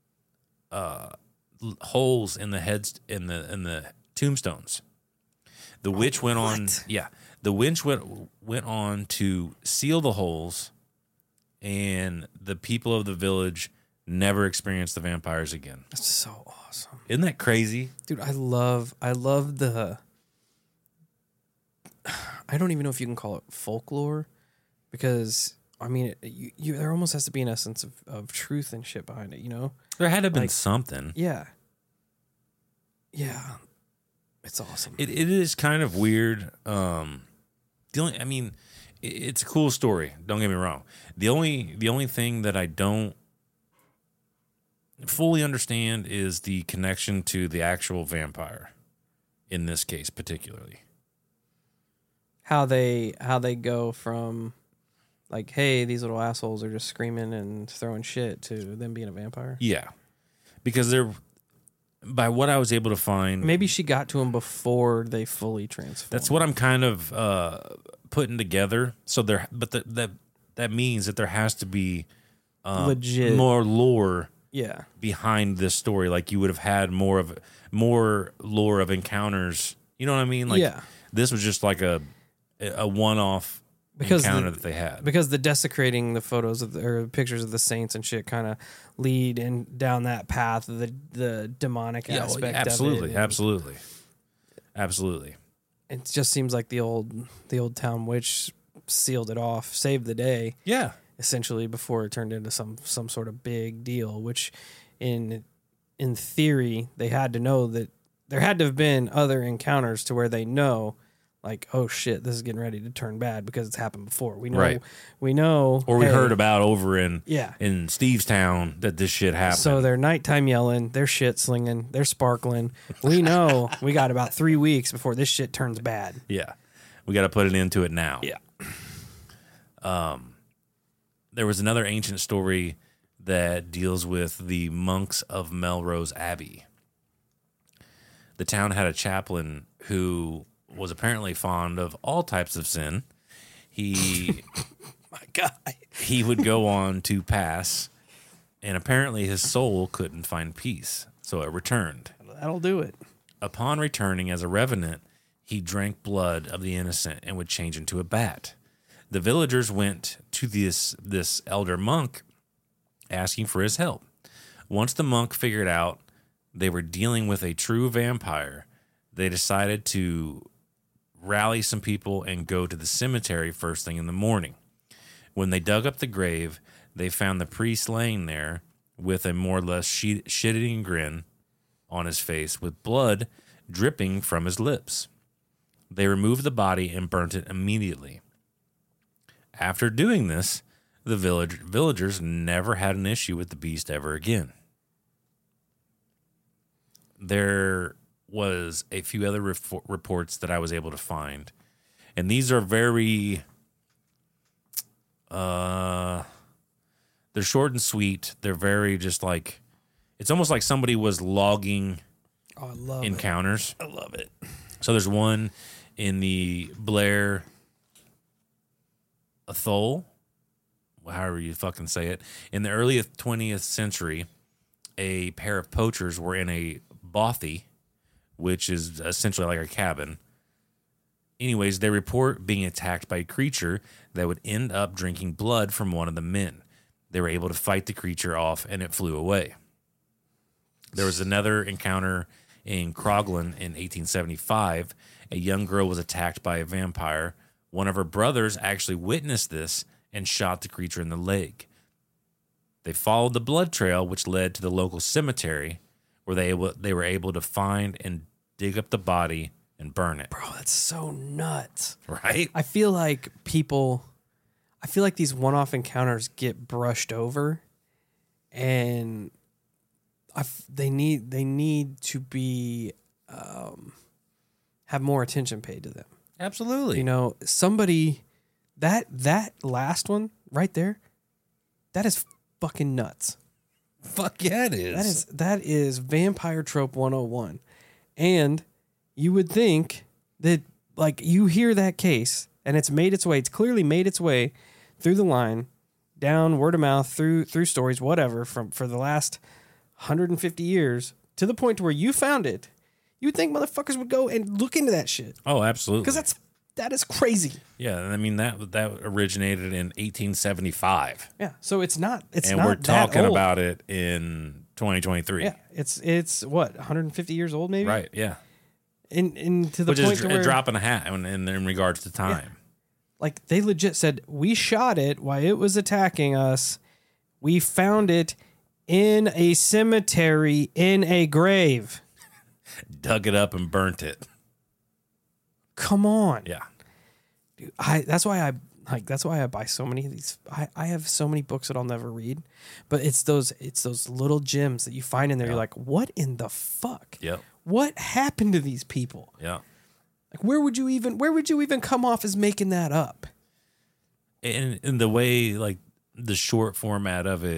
holes in the heads in the tombstones. The witch went on,
what?
yeah. The witch went on to seal the holes, and the people of the village never experienced the vampires again.
That's so awesome.
Isn't that crazy?
Dude, I love the, I don't even know if you can call it folklore, because I mean, there almost has to be an essence of truth and shit behind it, you know?
There had to have been
Like-
something.
Yeah. It's awesome.
It is kind of weird. It's a cool story. Don't get me wrong. The only thing that I don't fully understand is the connection to the actual vampire. In this case, particularly,
How they go from like, hey, these little assholes are just screaming and throwing shit, to them being a vampire.
yeah, because they're, by what I was able to find,
Maybe she got to them before they fully transformed.
that's what I'm kind of putting together. So that means that there has to be
legit.
more lore
Yeah.
behind this story. Like you would have had more lore of encounters. You know what I mean? Like
Yeah.
this was just like a one-off encounter that they had.
Because the desecrating the photos of or pictures of the saints and shit kind of lead in down that path of the demonic aspect
absolutely,
of it.
absolutely.
It just seems like the old town witch sealed it off, saved the day.
Yeah.
Essentially before it turned into some sort of big deal, which in theory they had to know that there had to have been other encounters to where they know like, oh shit, this is getting ready to turn bad because it's happened before. We know,
Right.
we know,
Or we heard about over in
yeah.
in Stevestown that this shit happened.
So they're nighttime yelling, they're shit slinging, they're sparkling. We know we got about 3 weeks before this shit turns bad.
yeah, we got to put it into it now.
Yeah.
There was another ancient story that deals with the monks of Melrose Abbey. The town had a chaplain who was apparently fond of all types of sin. He
My God.
he would go on to pass, and apparently his soul couldn't find peace, so it returned.
That'll do it.
Upon returning as a revenant, he drank blood of the innocent and would change into a bat. The villagers went to this elder monk asking for his help. Once the monk figured out they were dealing with a true vampire, they decided to rally some people and go to the cemetery first thing in the morning. When they dug up the grave, they found the priest laying there with a more or less shit-eating grin on his face with blood dripping from his lips. They removed the body and burnt it immediately. After doing this, the villagers never had an issue with the beast ever again. There was a few other reports that I was able to find, and these are very they're short and sweet. They're very just like, it's almost like somebody was logging
Oh, I love
encounters.
it. I love it.
So there's one in the Blair Athol, however you fucking say it. In the early 20th century, a pair of poachers were in a bothy, which is essentially like a cabin. Anyways, they report being attacked by a creature that would end up drinking blood from one of the men. They were able to fight the creature off, and it flew away. There was another encounter in Croglan in 1875. A young girl was attacked by a vampire. One of her brothers actually witnessed this and shot the creature in the leg. They followed the blood trail, which led to the local cemetery, where they were able to find and dig up the body and burn it.
Bro, that's so nuts.
Right?
I feel like these one-off encounters get brushed over, and they need to be have more attention paid to them.
Absolutely.
You know, somebody that last one right there, that is fucking nuts.
Fuck yeah, it is.
That is vampire trope 101. And you would think that, like, you hear that case and it's clearly made its way through the line, down word of mouth, through stories, whatever, for the last 150 years to the point to where you found it. You'd think motherfuckers would go and look into that shit.
Oh, absolutely.
Because that is crazy.
Yeah, I mean that originated in 1875.
Yeah, so it's not
and
not
we're talking
that old.
about it in 2023.
Yeah, it's what, 150 years old maybe?
Right, yeah.
In to the
Which
point
is
to where,
a drop in a hat in regards to time.
Yeah. Like, they legit said, we shot it while it was attacking us. We found it in a cemetery in a grave.
Dug it up and burnt it.
Come on.
Yeah.
Dude, that's why I buy so many of these. I have so many books that I'll never read, but it's those little gems that you find in there.
Yeah.
You're like, what in the fuck?
Yep.
What happened to these people?
Yeah.
Like, where would you even come off as making that up?
And in the way, like, the short format of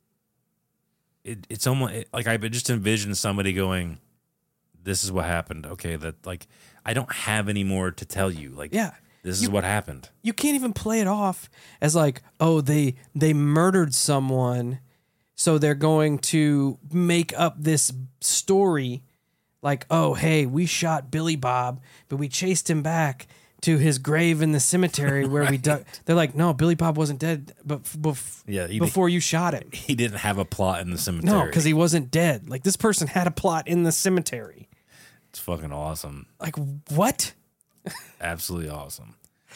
it's almost like I just envision somebody going, this is what happened. Okay, that, like, I don't have any more to tell you. Like,
Yeah.
This is what happened.
You can't even play it off as like, oh, they murdered someone, so they're going to make up this story like, oh, hey, we shot Billy Bob, but we chased him back to his grave in the cemetery where we dug. They're like, no, Billy Bob wasn't dead before you shot him.
He didn't have a plot in the cemetery.
No, because he wasn't dead. Like, this person had a plot in the cemetery.
It's fucking awesome.
Like, what?
Absolutely awesome.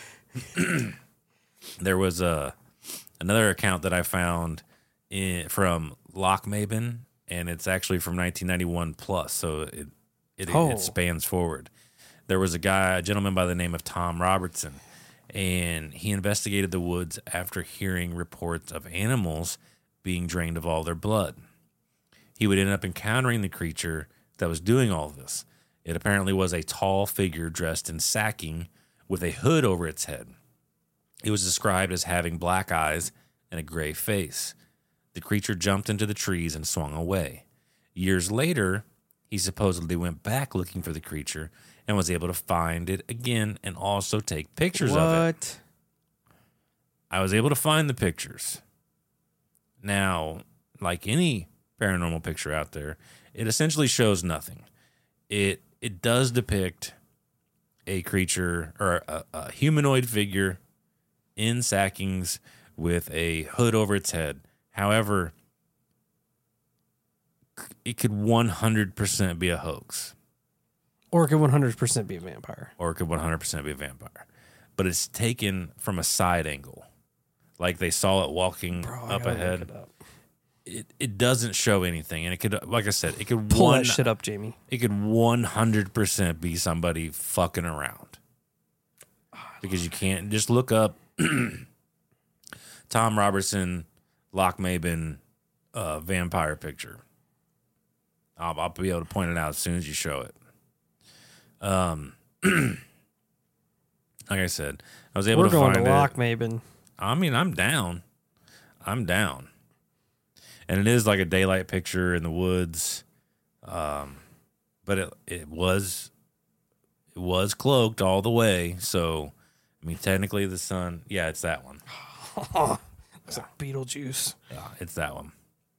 There was another account that I found from Lockmaben, and it's actually from 1991 plus, so it spans forward. There was a gentleman by the name of Tom Robertson, and he investigated the woods after hearing reports of animals being drained of all their blood. He would end up encountering the creature that was doing all this. It apparently was a tall figure dressed in sacking with a hood over its head. It was described as having black eyes and a gray face. The creature jumped into the trees and swung away. Years later, he supposedly went back looking for the creature and was able to find it again and also take pictures of it. I was able to find the pictures. Now, like any paranormal picture out there, it essentially shows nothing. It does depict a creature or a humanoid figure in sackings with a hood over its head. However, it could 100% be a hoax.
Or it could 100% be a vampire.
Or it could 100% be a vampire. But it's taken from a side angle. Like they saw it walking up ahead. It doesn't show anything. And it could, like I said, it could
pull that shit up, Jamie.
It could 100% be somebody fucking around. Because you can't just look up Tom Robertson, Lockmaben, vampire picture. I'll be able to point it out as soon as you show it. Like I said, I was able to find it.
We're going to Lockmaben.
I mean, I'm down. And it is like a daylight picture in the woods. But it was cloaked all the way. So, I mean, technically the sun, yeah, it's that one.
Looks like Beetlejuice.
Yeah, it's that one.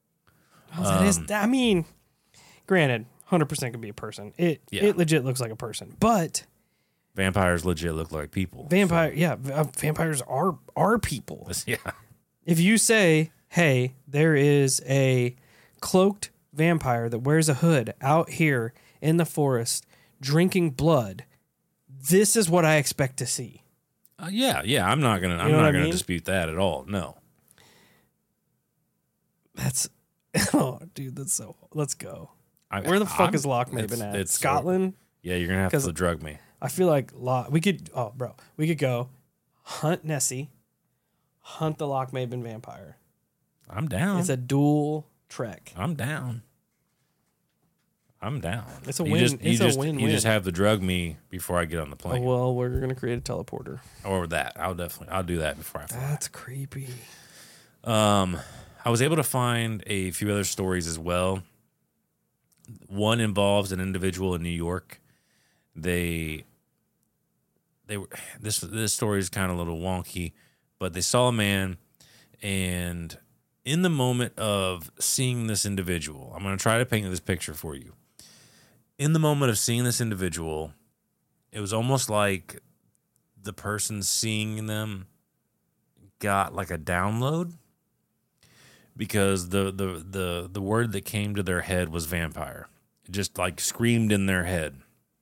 I mean, granted, 100% could be a person. It legit looks like a person, but
vampires legit look like people.
Vampires are people.
Yeah.
If you say, hey, there is a cloaked vampire that wears a hood out here in the forest drinking blood, this is what I expect to see.
Yeah. I'm not gonna dispute that at all. No.
That's that's so. Let's go. Where the fuck is Lockmaben at?
It's
Scotland?
Yeah, you're gonna have to drug me.
I feel like we could go hunt Nessie, hunt the Lockmaben vampire.
I'm down.
It's a dual trek.
I'm down.
It's a win.
You just have to drug me before I get on the plane.
Oh, well, we're gonna create a teleporter.
Or that. I'll do that before I fly.
That's creepy.
I was able to find a few other stories as well. One involves an individual in New York. They were this story is kind of a little wonky, but they saw a man, and in the moment of seeing this individual, I'm going to try to paint this picture for you. In the moment of seeing this individual, it was almost like the person seeing them got like a download, because the word that came to their head was vampire. It just like screamed in their head.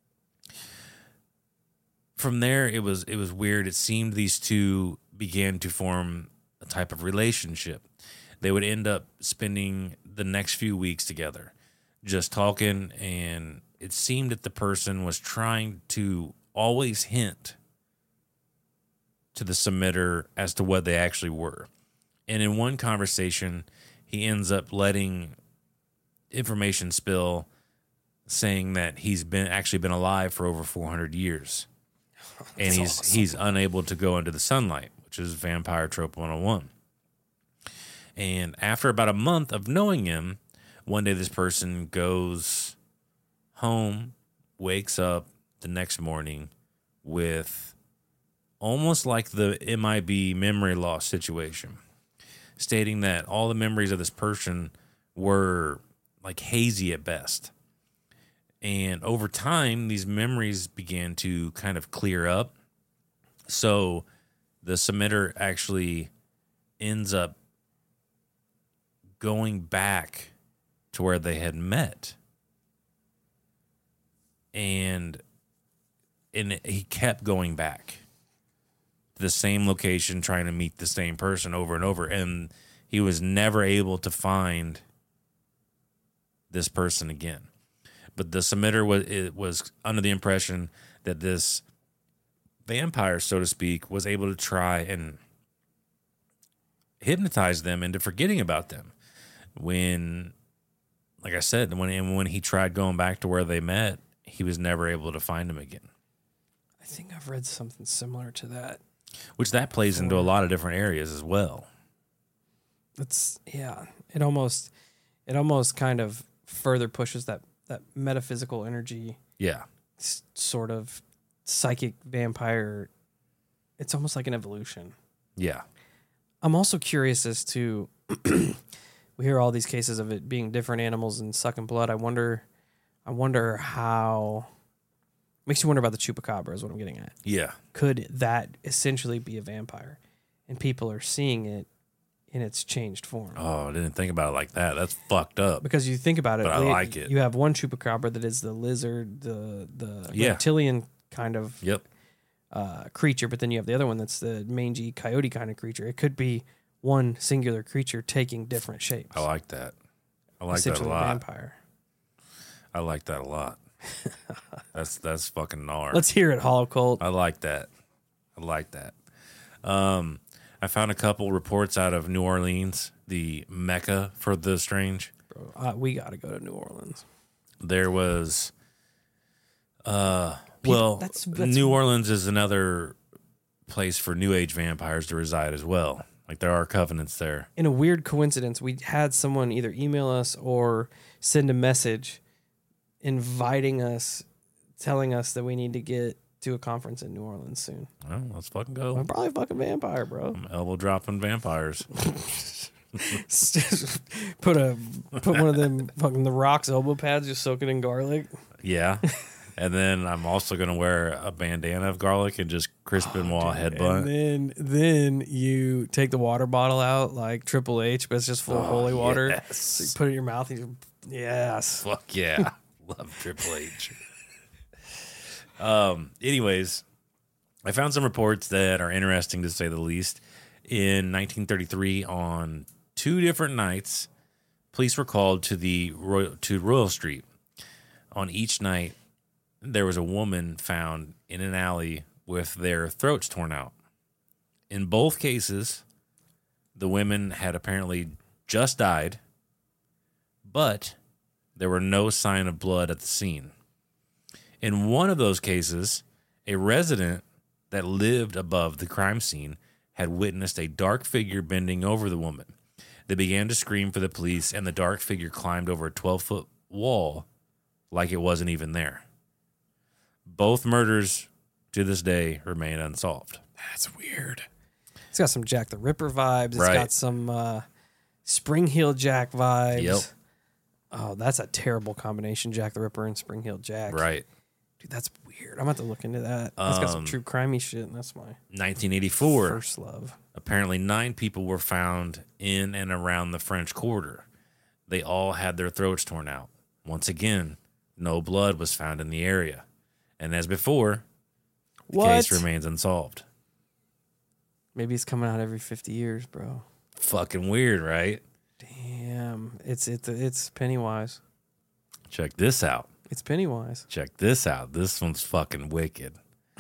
From there, it was weird. It seemed these two began to form a type of relationship. They would end up spending the next few weeks together, just talking, and it seemed that the person was trying to always hint to the submitter as to what they actually were. And in one conversation, he ends up letting information spill, saying that he's been alive for over 400 years. And he's unable to go into the sunlight, which is Vampire Trope 101. And after about a month of knowing him, one day this person goes home, wakes up the next morning with almost like the MIB memory loss situation, stating that all the memories of this person were like hazy at best. And over time, these memories began to kind of clear up. So the submitter actually ends up going back to where they had met. And he kept going back to the same location, trying to meet the same person over and over. And he was never able to find this person again. But the submitter was under the impression that this vampire, so to speak, was able to try and hypnotize them into forgetting about them. When, like I said, when he tried going back to where they met, he was never able to find him again.
I think I've read something similar to that.
Which that plays into a lot of different areas as well.
It almost kind of further pushes that metaphysical energy.
Yeah.
Sort of psychic vampire. It's almost like an evolution.
Yeah.
I'm also curious as to, we hear all these cases of it being different animals and sucking blood. I wonder how, makes you wonder about the chupacabra is what I'm getting at.
Yeah.
Could that essentially be a vampire? And people are seeing it in its changed form.
Oh, I didn't think about it like that. That's fucked up.
Because you think about it,
But I like it.
You have one chupacabra that is the lizard, the reptilian kind of creature, but then you have the other one that's the mangy coyote kind of creature. It could be one singular creature taking different shapes.
I like that. I like that a lot.
Vampire.
I like that a lot. That's fucking gnar.
Let's hear it, Hollow Cult.
I like that. I found a couple reports out of New Orleans, the mecca for the strange.
Bro, we got to go to New Orleans.
There was, New Orleans is another place for New Age vampires to reside as well. Like there are covenants there.
In a weird coincidence, we had someone either email us or send a message inviting us, telling us that we need to get to a conference in New Orleans soon.
Well, let's fucking go.
I'm probably a fucking vampire, bro.
I'm elbow dropping vampires.
put one of them fucking The Rock's elbow pads, just soak it in garlic.
Yeah. And then I'm also gonna wear a bandana of garlic and just Crispin Wall headbutt.
And then you take the water bottle out like Triple H, but it's just full of holy water.
Yes.
So you put it in your mouth and yes.
Fuck yeah. Love Triple H. Anyways, I found some reports that are interesting to say the least. In 1933, on 2 different nights, police were called to Royal Street. On each night, there was a woman found in an alley with their throats torn out. In both cases, the women had apparently just died, but there were no sign of blood at the scene. In one of those cases, a resident that lived above the crime scene had witnessed a dark figure bending over the woman. They began to scream for the police, and the dark figure climbed over a 12-foot wall like it wasn't even there. Both murders, to this day, remain unsolved.
That's weird. It's got some Jack the Ripper vibes. It's
Right.
got some Spring Heel Jack vibes.
Yep.
Oh, that's a terrible combination, Jack the Ripper and Spring Heel Jack.
Right.
Dude, that's weird. I'm about to look into that. That's got some true crimey shit, and that's my
1984.
first love.
Apparently 9 people were found in and around the French Quarter. They all had their throats torn out. Once again, no blood was found in the area. And as before, the case remains unsolved.
Maybe it's coming out every 50 years, bro.
Fucking weird, right?
Damn. It's Pennywise.
Check this out.
It's Pennywise.
Check this out. This one's fucking wicked.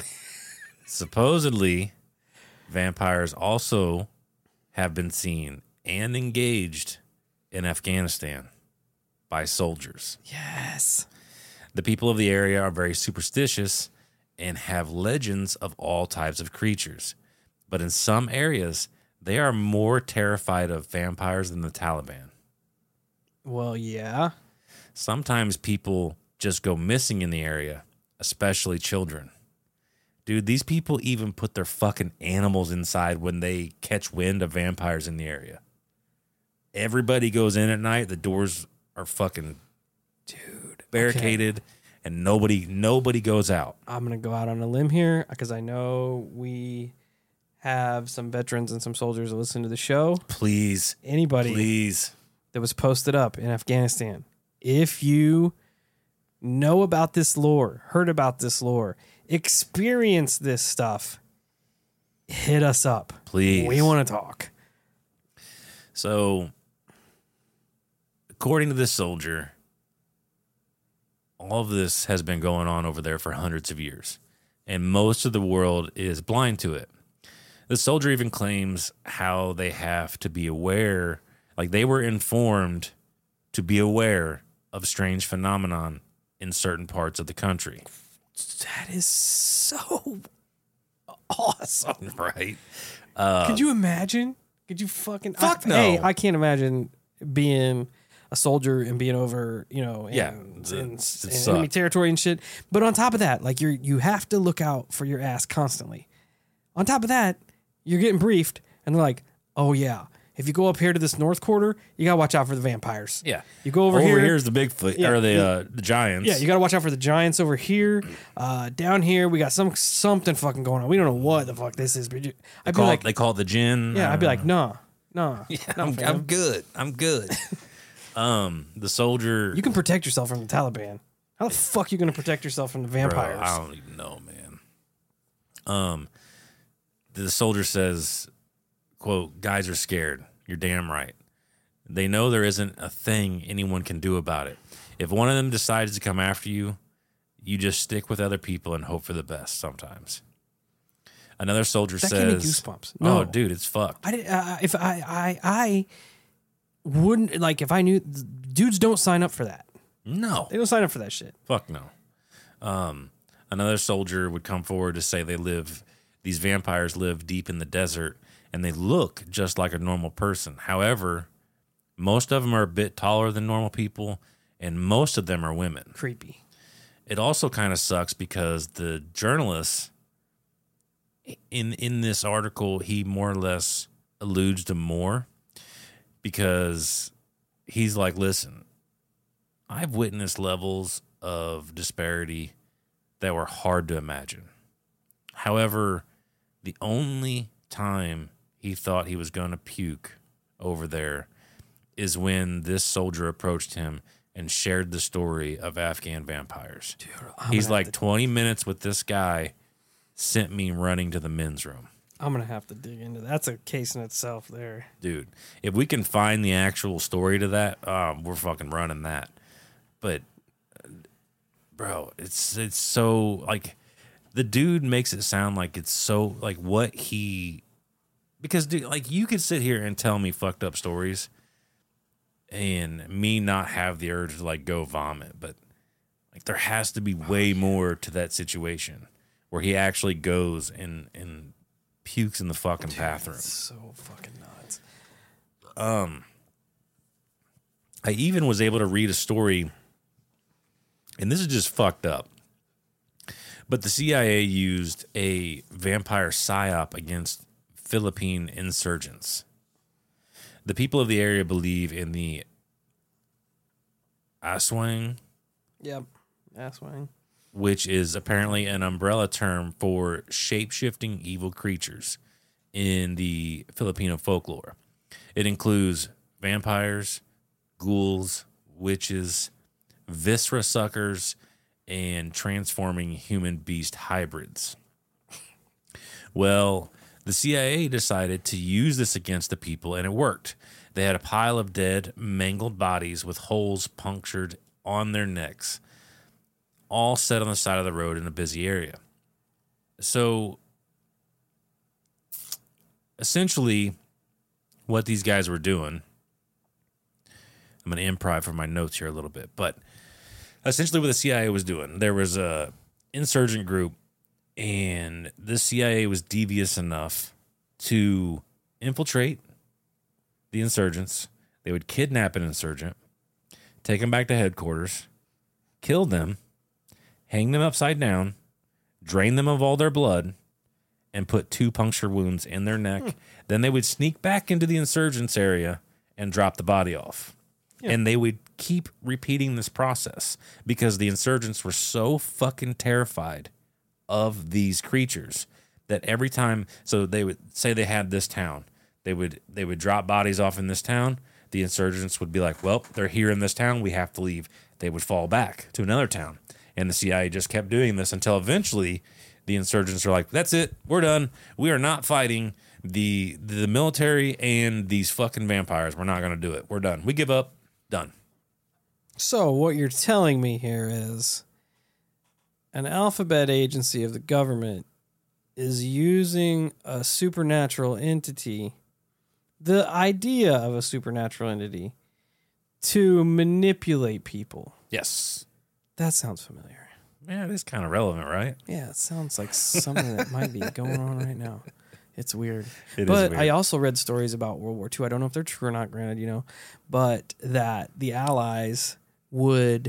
Supposedly, vampires also have been seen and engaged in Afghanistan by soldiers.
Yes.
The people of the area are very superstitious and have legends of all types of creatures. But in some areas, they are more terrified of vampires than the Taliban.
Well, yeah.
Sometimes people just go missing in the area, especially children. Dude, these people even put their fucking animals inside when they catch wind of vampires in the area. Everybody goes in at night. The doors are fucking barricaded, and nobody goes out.
I'm going to go out on a limb here because I know we have some veterans and some soldiers that listen to the show.
Please.
Anybody that was posted up in Afghanistan, if you know about this lore, heard about this lore, experience this stuff, hit us up.
Please.
We want to talk.
So, according to this soldier, all of this has been going on over there for hundreds of years, and most of the world is blind to it. The soldier even claims how they have to be aware, like they were informed to be aware of strange phenomenon in certain parts of the country.
That is so awesome.
Right?
Could you imagine? Could you fucking...
Fuck no.
Hey, I can't imagine being a soldier and being over, in enemy territory and shit. But on top of that, like you have to look out for your ass constantly. On top of that, you're getting briefed and they're like, oh yeah, if you go up here to this north quarter, you gotta watch out for the vampires.
Yeah.
You go over here.
Here's the Bigfoot or the giants.
Yeah, you gotta watch out for the giants over here. Down here, we got something fucking going on. We don't know what the fuck this is. But I'd be like,
they call it the gin.
yeah, I'd be like, no.
Yeah, I'm good. I'm good. The soldier.
You can protect yourself from the Taliban. How the fuck are you gonna protect yourself from the vampires?
Bro, I don't even know, man. The soldier says, quote, guys are scared. You're damn right. They know there isn't a thing anyone can do about it. If one of them decides to come after you, you just stick with other people and hope for the best sometimes. Another soldier
that
says,
gave me goosebumps. No.
Oh, dude, it's fucked.
If I wouldn't, like, if I knew, dudes don't sign up for that.
No.
They don't sign up for that shit.
Fuck no. Another soldier would come forward to say these vampires live deep in the desert and they look just like a normal person. However, most of them are a bit taller than normal people and most of them are women.
Creepy.
It also kind of sucks because the journalist in this article, he more or less alludes to more because he's like, listen, I've witnessed levels of disparity that were hard to imagine. However, the only time he thought he was going to puke over there is when this soldier approached him and shared the story of Afghan vampires.
Dude,
he's like, 20 minutes with this guy sent me running to the men's room.
I'm going to have to dig into that. That's a case in itself there.
Dude, if we can find the actual story to that, we're fucking running that. But, bro, it's so, like, the dude makes it sound like it's so, like, what he... Because, dude, like, you could sit here and tell me fucked up stories and me not have the urge to, like, go vomit. But, like, there has to be way more to that situation where he actually goes and pukes in the fucking bathroom.
It's so fucking nuts.
I even was able to read a story, and this is just fucked up. But the CIA used a vampire psyop against Philippine insurgents. The people of the area believe in the Aswang.
Yep. Aswang.
Which is apparently an umbrella term for shape-shifting evil creatures in the Filipino folklore. It includes vampires, ghouls, witches, viscera suckers, and transforming human-beast hybrids. Well, the CIA decided to use this against the people, and it worked. They had a pile of dead, mangled bodies with holes punctured on their necks, all set on the side of the road in a busy area. So, essentially, what these guys were doing, I'm going to improv from my notes here a little bit, but essentially what the CIA was doing, there was a insurgent group, and the CIA was devious enough to infiltrate the insurgents. They would kidnap an insurgent, take them back to headquarters, kill them, hang them upside down, drain them of all their blood, and put 2 puncture wounds in their neck. Then they would sneak back into the insurgents area and drop the body off. Yeah. And they would keep repeating this process because the insurgents were so fucking terrified of these creatures that every time, so they would say they had this town, they would drop bodies off in this town. The insurgents would be like, well, they're here in this town, we have to leave. They would fall back to another town. And the CIA just kept doing this until eventually the insurgents are like, that's it, we're done. We are not fighting the military and these fucking vampires. We're not going to do it. We're done. We give up. Done.
So what you're telling me here is an alphabet agency of the government is using a supernatural entity, the idea of a supernatural entity, to manipulate people.
Yes.
That sounds familiar.
Yeah, it is kind of relevant, right?
Yeah, it sounds like something that might be going on right now. It's weird.
It
but
is weird.
I also read stories about World War II. I don't know if they're true or not, granted, but that the Allies would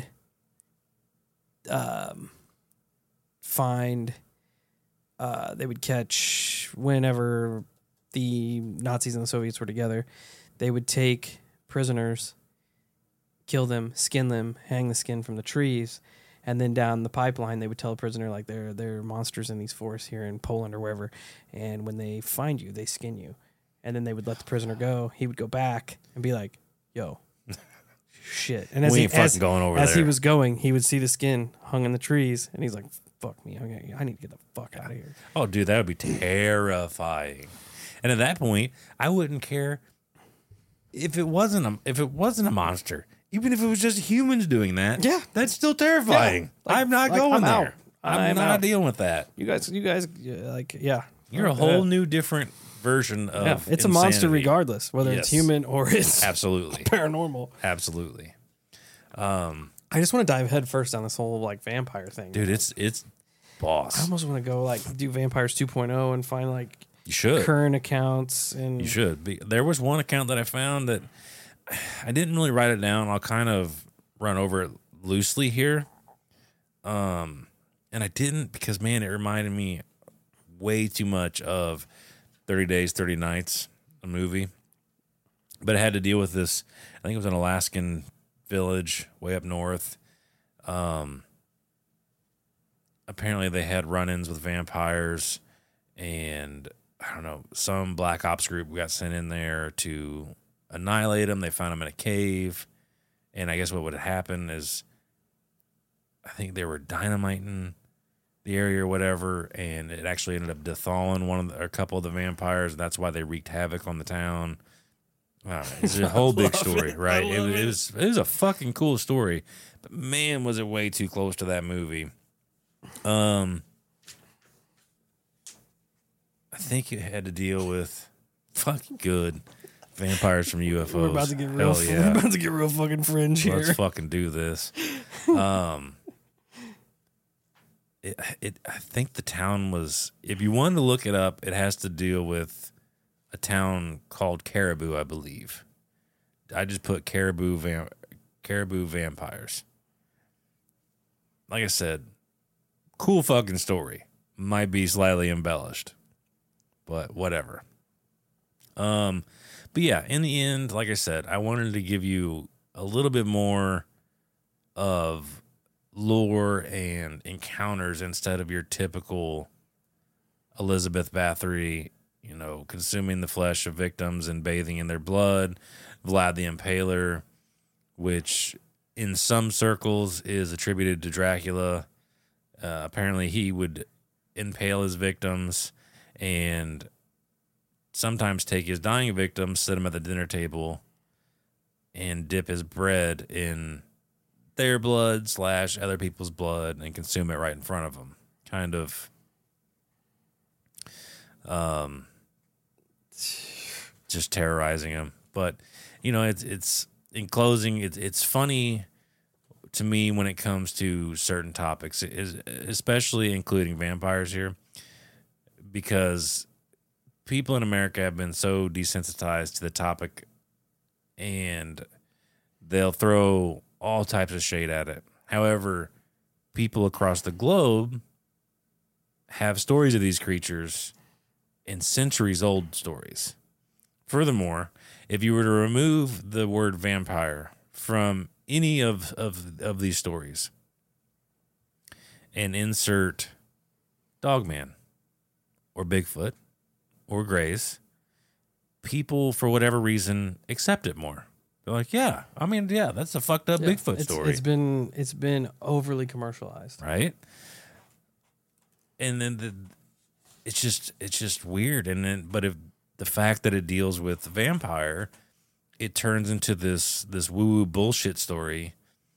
find, they would catch, whenever the Nazis and the Soviets were together, they would take prisoners, kill them, skin them, hang the skin from the trees, and then down the pipeline, they would tell a prisoner, like, they're monsters in these forests here in Poland or wherever. And when they find you, they skin you. And then they would let the prisoner go. He would go back and be like, yo, shit. And
we ain't fucking going over
as
there.
he was going, he would see the skin hung in the trees. And he's like, fuck me. I need to get the fuck out of here.
Oh, dude, that would be terrifying. And at that point, I wouldn't care if it wasn't a monster. Even if it was just humans doing that,
yeah,
that's still terrifying. Yeah. I'm not going there. I'm not dealing with that.
You guys, yeah.
You're a whole new different version of
it's
insanity.
a monster regardless, whether it's human or it's
absolutely
paranormal.
Absolutely.
I just want to dive head first on this whole vampire thing.
Dude, it's boss.
I almost want to go do Vampires 2.0 and find
you should
current accounts and
you should. There was one account that I found that I didn't really write it down. I'll kind of run over it loosely here. And I didn't because, man, it reminded me way too much of 30 Days, 30 Nights, a movie. But it had to deal with this. I think it was an Alaskan village way up north. Apparently they had run-ins with vampires, and I don't know, some black ops group got sent in there to annihilate them. They found them in a cave, and I guess what would happen is I think they were dynamiting the area or whatever, and it actually ended up dethaling a couple of the vampires, and that's why they wreaked havoc on the town. I don't know. It's a whole big story, right? It was a fucking cool story, but man, was it way too close to that movie. I think it had to deal with fucking good vampires from UFOs.
We're about to get real. We're about to get real fucking fringe here.
Let's fucking do this. I think the town was. If you wanted to look it up, it has to deal with a town called Caribou, I believe. I just put Caribou vampires. Like I said, cool fucking story. Might be slightly embellished, but whatever. But yeah, in the end, like I said, I wanted to give you a little bit more of lore and encounters instead of your typical Elizabeth Bathory, consuming the flesh of victims and bathing in their blood. Vlad the Impaler, which in some circles is attributed to Dracula. Apparently he would impale his victims and sometimes take his dying victims, sit them at the dinner table, and dip his bread in their blood / other people's blood and consume it right in front of them. Kind of just terrorizing them. But, it's in closing, it's funny to me when it comes to certain topics, especially including vampires here, because people in America have been so desensitized to the topic and they'll throw all types of shade at it. However, people across the globe have stories of these creatures in centuries old stories. Furthermore, if you were to remove the word vampire from any of these stories and insert Dogman or Bigfoot or Grays, people, for whatever reason, accept it more. They're like, yeah, that's a fucked up Bigfoot story.
It's been overly commercialized.
Right? And then it's just weird. And then, but if the fact that it deals with the vampire, it turns into this woo-woo bullshit story.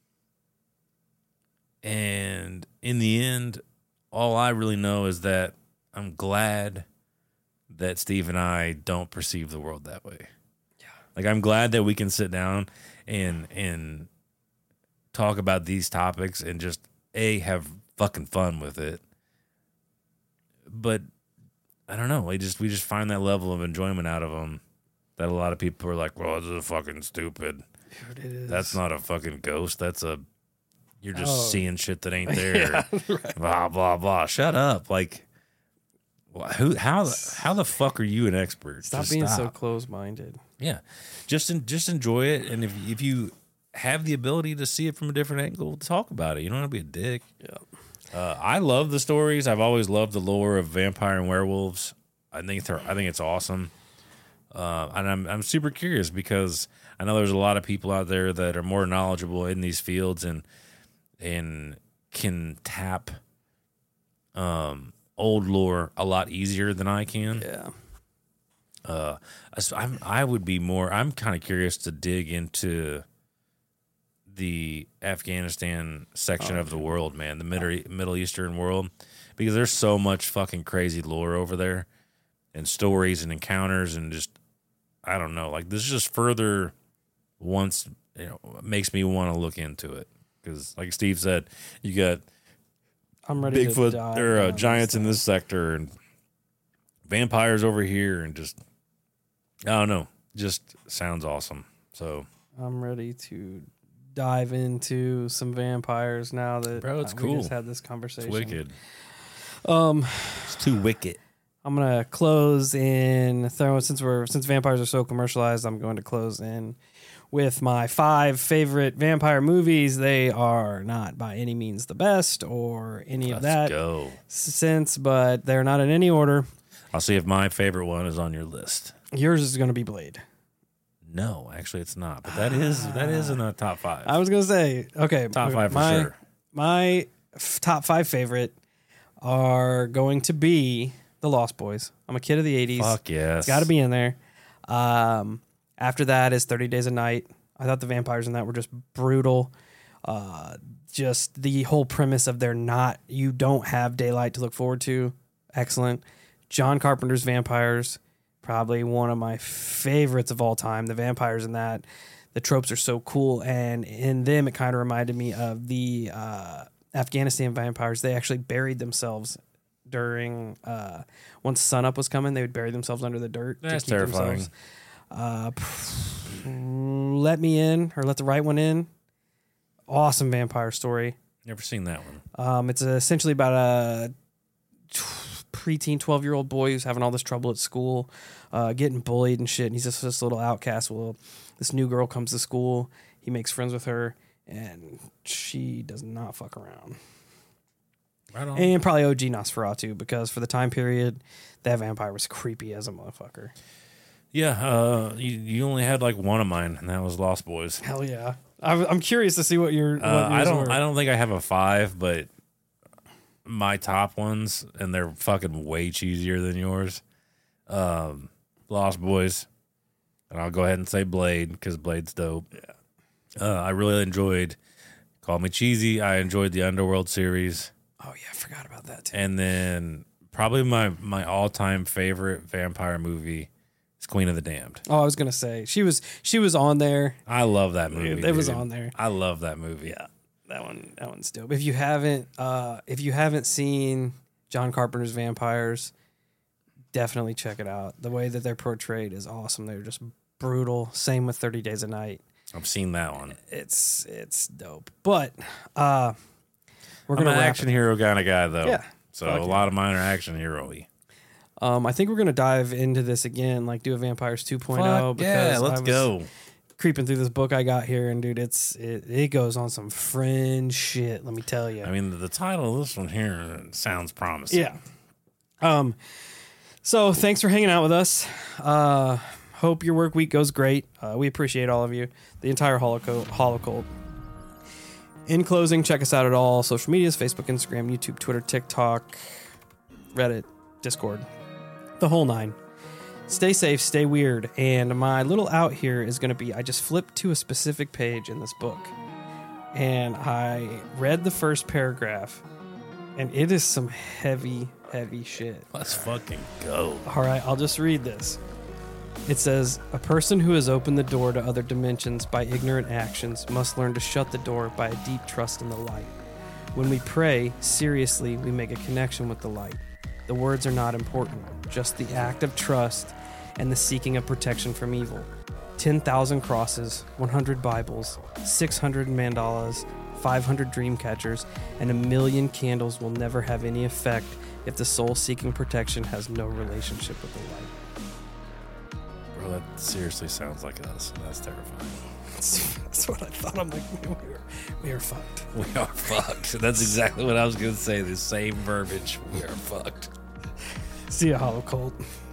And in the end, all I really know is that I'm glad that Steve and I don't perceive the world that way. Yeah. Like, I'm glad that we can sit down and talk about these topics and just have fucking fun with it. But I don't know. We just find that level of enjoyment out of them that a lot of people are like, well, this is fucking stupid.
Dude, it is.
That's not a fucking ghost. You're just seeing shit that ain't there.
Yeah, right.
Blah, blah, blah. Shut up. Like, how the fuck are you an expert?
Stop
Just
being so close-minded.
Yeah. Just enjoy it. And if you have the ability to see it from a different angle, talk about it. You don't have to be a dick.
Yeah.
I love the stories. I've always loved the lore of vampire and werewolves. I think it's awesome. And I'm super curious because I know there's a lot of people out there that are more knowledgeable in these fields and can tap old lore a lot easier than I can.
Yeah.
I'm kind of curious to dig into the Afghanistan section of the world, man, the Middle Eastern world, because there's so much fucking crazy lore over there and stories and encounters and just, I don't know, like this is just further makes me want to look into it. Because like Steve said, you got
I'm ready
Bigfoot
to die
or giants in this sector and vampires over here and just, I don't know, just sounds awesome. So
I'm ready to dive into some vampires now that
Bro, it's
we
cool.
just had this conversation.
It's wicked. It's too wicked.
I'm gonna close in since vampires are so commercialized. I'm going to close in with my 5 favorite vampire movies. They are not by any means the best or any of that sense, but they're not in any order.
I'll see if my favorite one is on your list.
Yours is going to be Blade.
No, actually, it's not. But that is in the top 5.
I was going to say, okay,
top 5 for sure.
My top 5 favorite are going to be The Lost Boys. I'm a kid of the 80s.
Fuck yes.
It's got to be in there. After that is 30 Days a Night. I thought the vampires in that were just brutal. Just the whole premise of you don't have daylight to look forward to. Excellent. John Carpenter's Vampires, probably one of my favorites of all time. The vampires in that, the tropes are so cool. And in them, it kind of reminded me of the Afghanistan vampires. They actually buried themselves during, once sunup was coming, they would bury themselves under the dirt.
That's
to keep
terrifying.
Let Me In, or Let the Right One In. Awesome vampire story.
Never seen that one.
It's essentially about a preteen 12-year-old boy who's having all this trouble at school, getting bullied and shit, and he's just this little outcast. Well, this new girl comes to school, he makes friends with her, and she does not fuck around.
Right on.
And probably OG Nosferatu, because for the time period, that vampire was creepy as a motherfucker.
Yeah, you only had like one of mine, and that was Lost Boys.
Hell yeah. I'm curious to see what your
I don't think I have a 5, but my top ones, and they're fucking way cheesier than yours. Lost Boys, and I'll go ahead and say Blade because Blade's dope. Yeah, I really enjoyed. Call me cheesy. I enjoyed the Underworld series.
Oh yeah, I forgot about that too.
And then probably my all-time favorite vampire movie is Queen of the Damned.
Oh, I was gonna say she was on there.
I love that movie.
It was on there.
I love that movie.
Yeah, that one's dope. If you haven't seen John Carpenter's Vampires, definitely check it out. The way that they're portrayed is awesome. They're just brutal. Same with 30 Days a Night.
I've seen that one.
It's dope. But we're
I'm
gonna
an action hero kind of guy though.
Yeah.
So
Fuck
a
yeah.
lot of mine are action hero-y.
I think we're gonna dive into this again, like do a Vampires 2.0.
Fuck yeah,
because
let's
I was
go.
creeping through this book I got here, and dude, it goes on some fringe shit. Let me tell you.
I mean, the title of this one here sounds promising.
Yeah. So thanks for hanging out with us. Hope your work week goes great. We appreciate all of you, the entire Holocult. In closing, check us out at all social medias: Facebook, Instagram, YouTube, Twitter, TikTok, Reddit, Discord, the whole nine. Stay safe, stay weird. And my little out here is going to be, I just flipped to a specific page in this book, and I read the first paragraph, and it is some heavy shit.
Let's fucking go.
All right, I'll just read this. It says, a person who has opened the door to other dimensions by ignorant actions must learn to shut the door by a deep trust in the light. When we pray, seriously, we make a connection with the light. The words are not important, just the act of trust and the seeking of protection from evil. 10,000 crosses, 100 Bibles, 600 mandalas, 500 dream catchers, and 1,000,000 candles will never have any effect if the soul seeking protection has no relationship with the light.
Bro, that seriously sounds like us. That's terrifying.
That's what I thought. I'm like, we are fucked.
We are fucked. That's exactly what I was going to say. The same verbiage. We are fucked.
See ya, Holocult.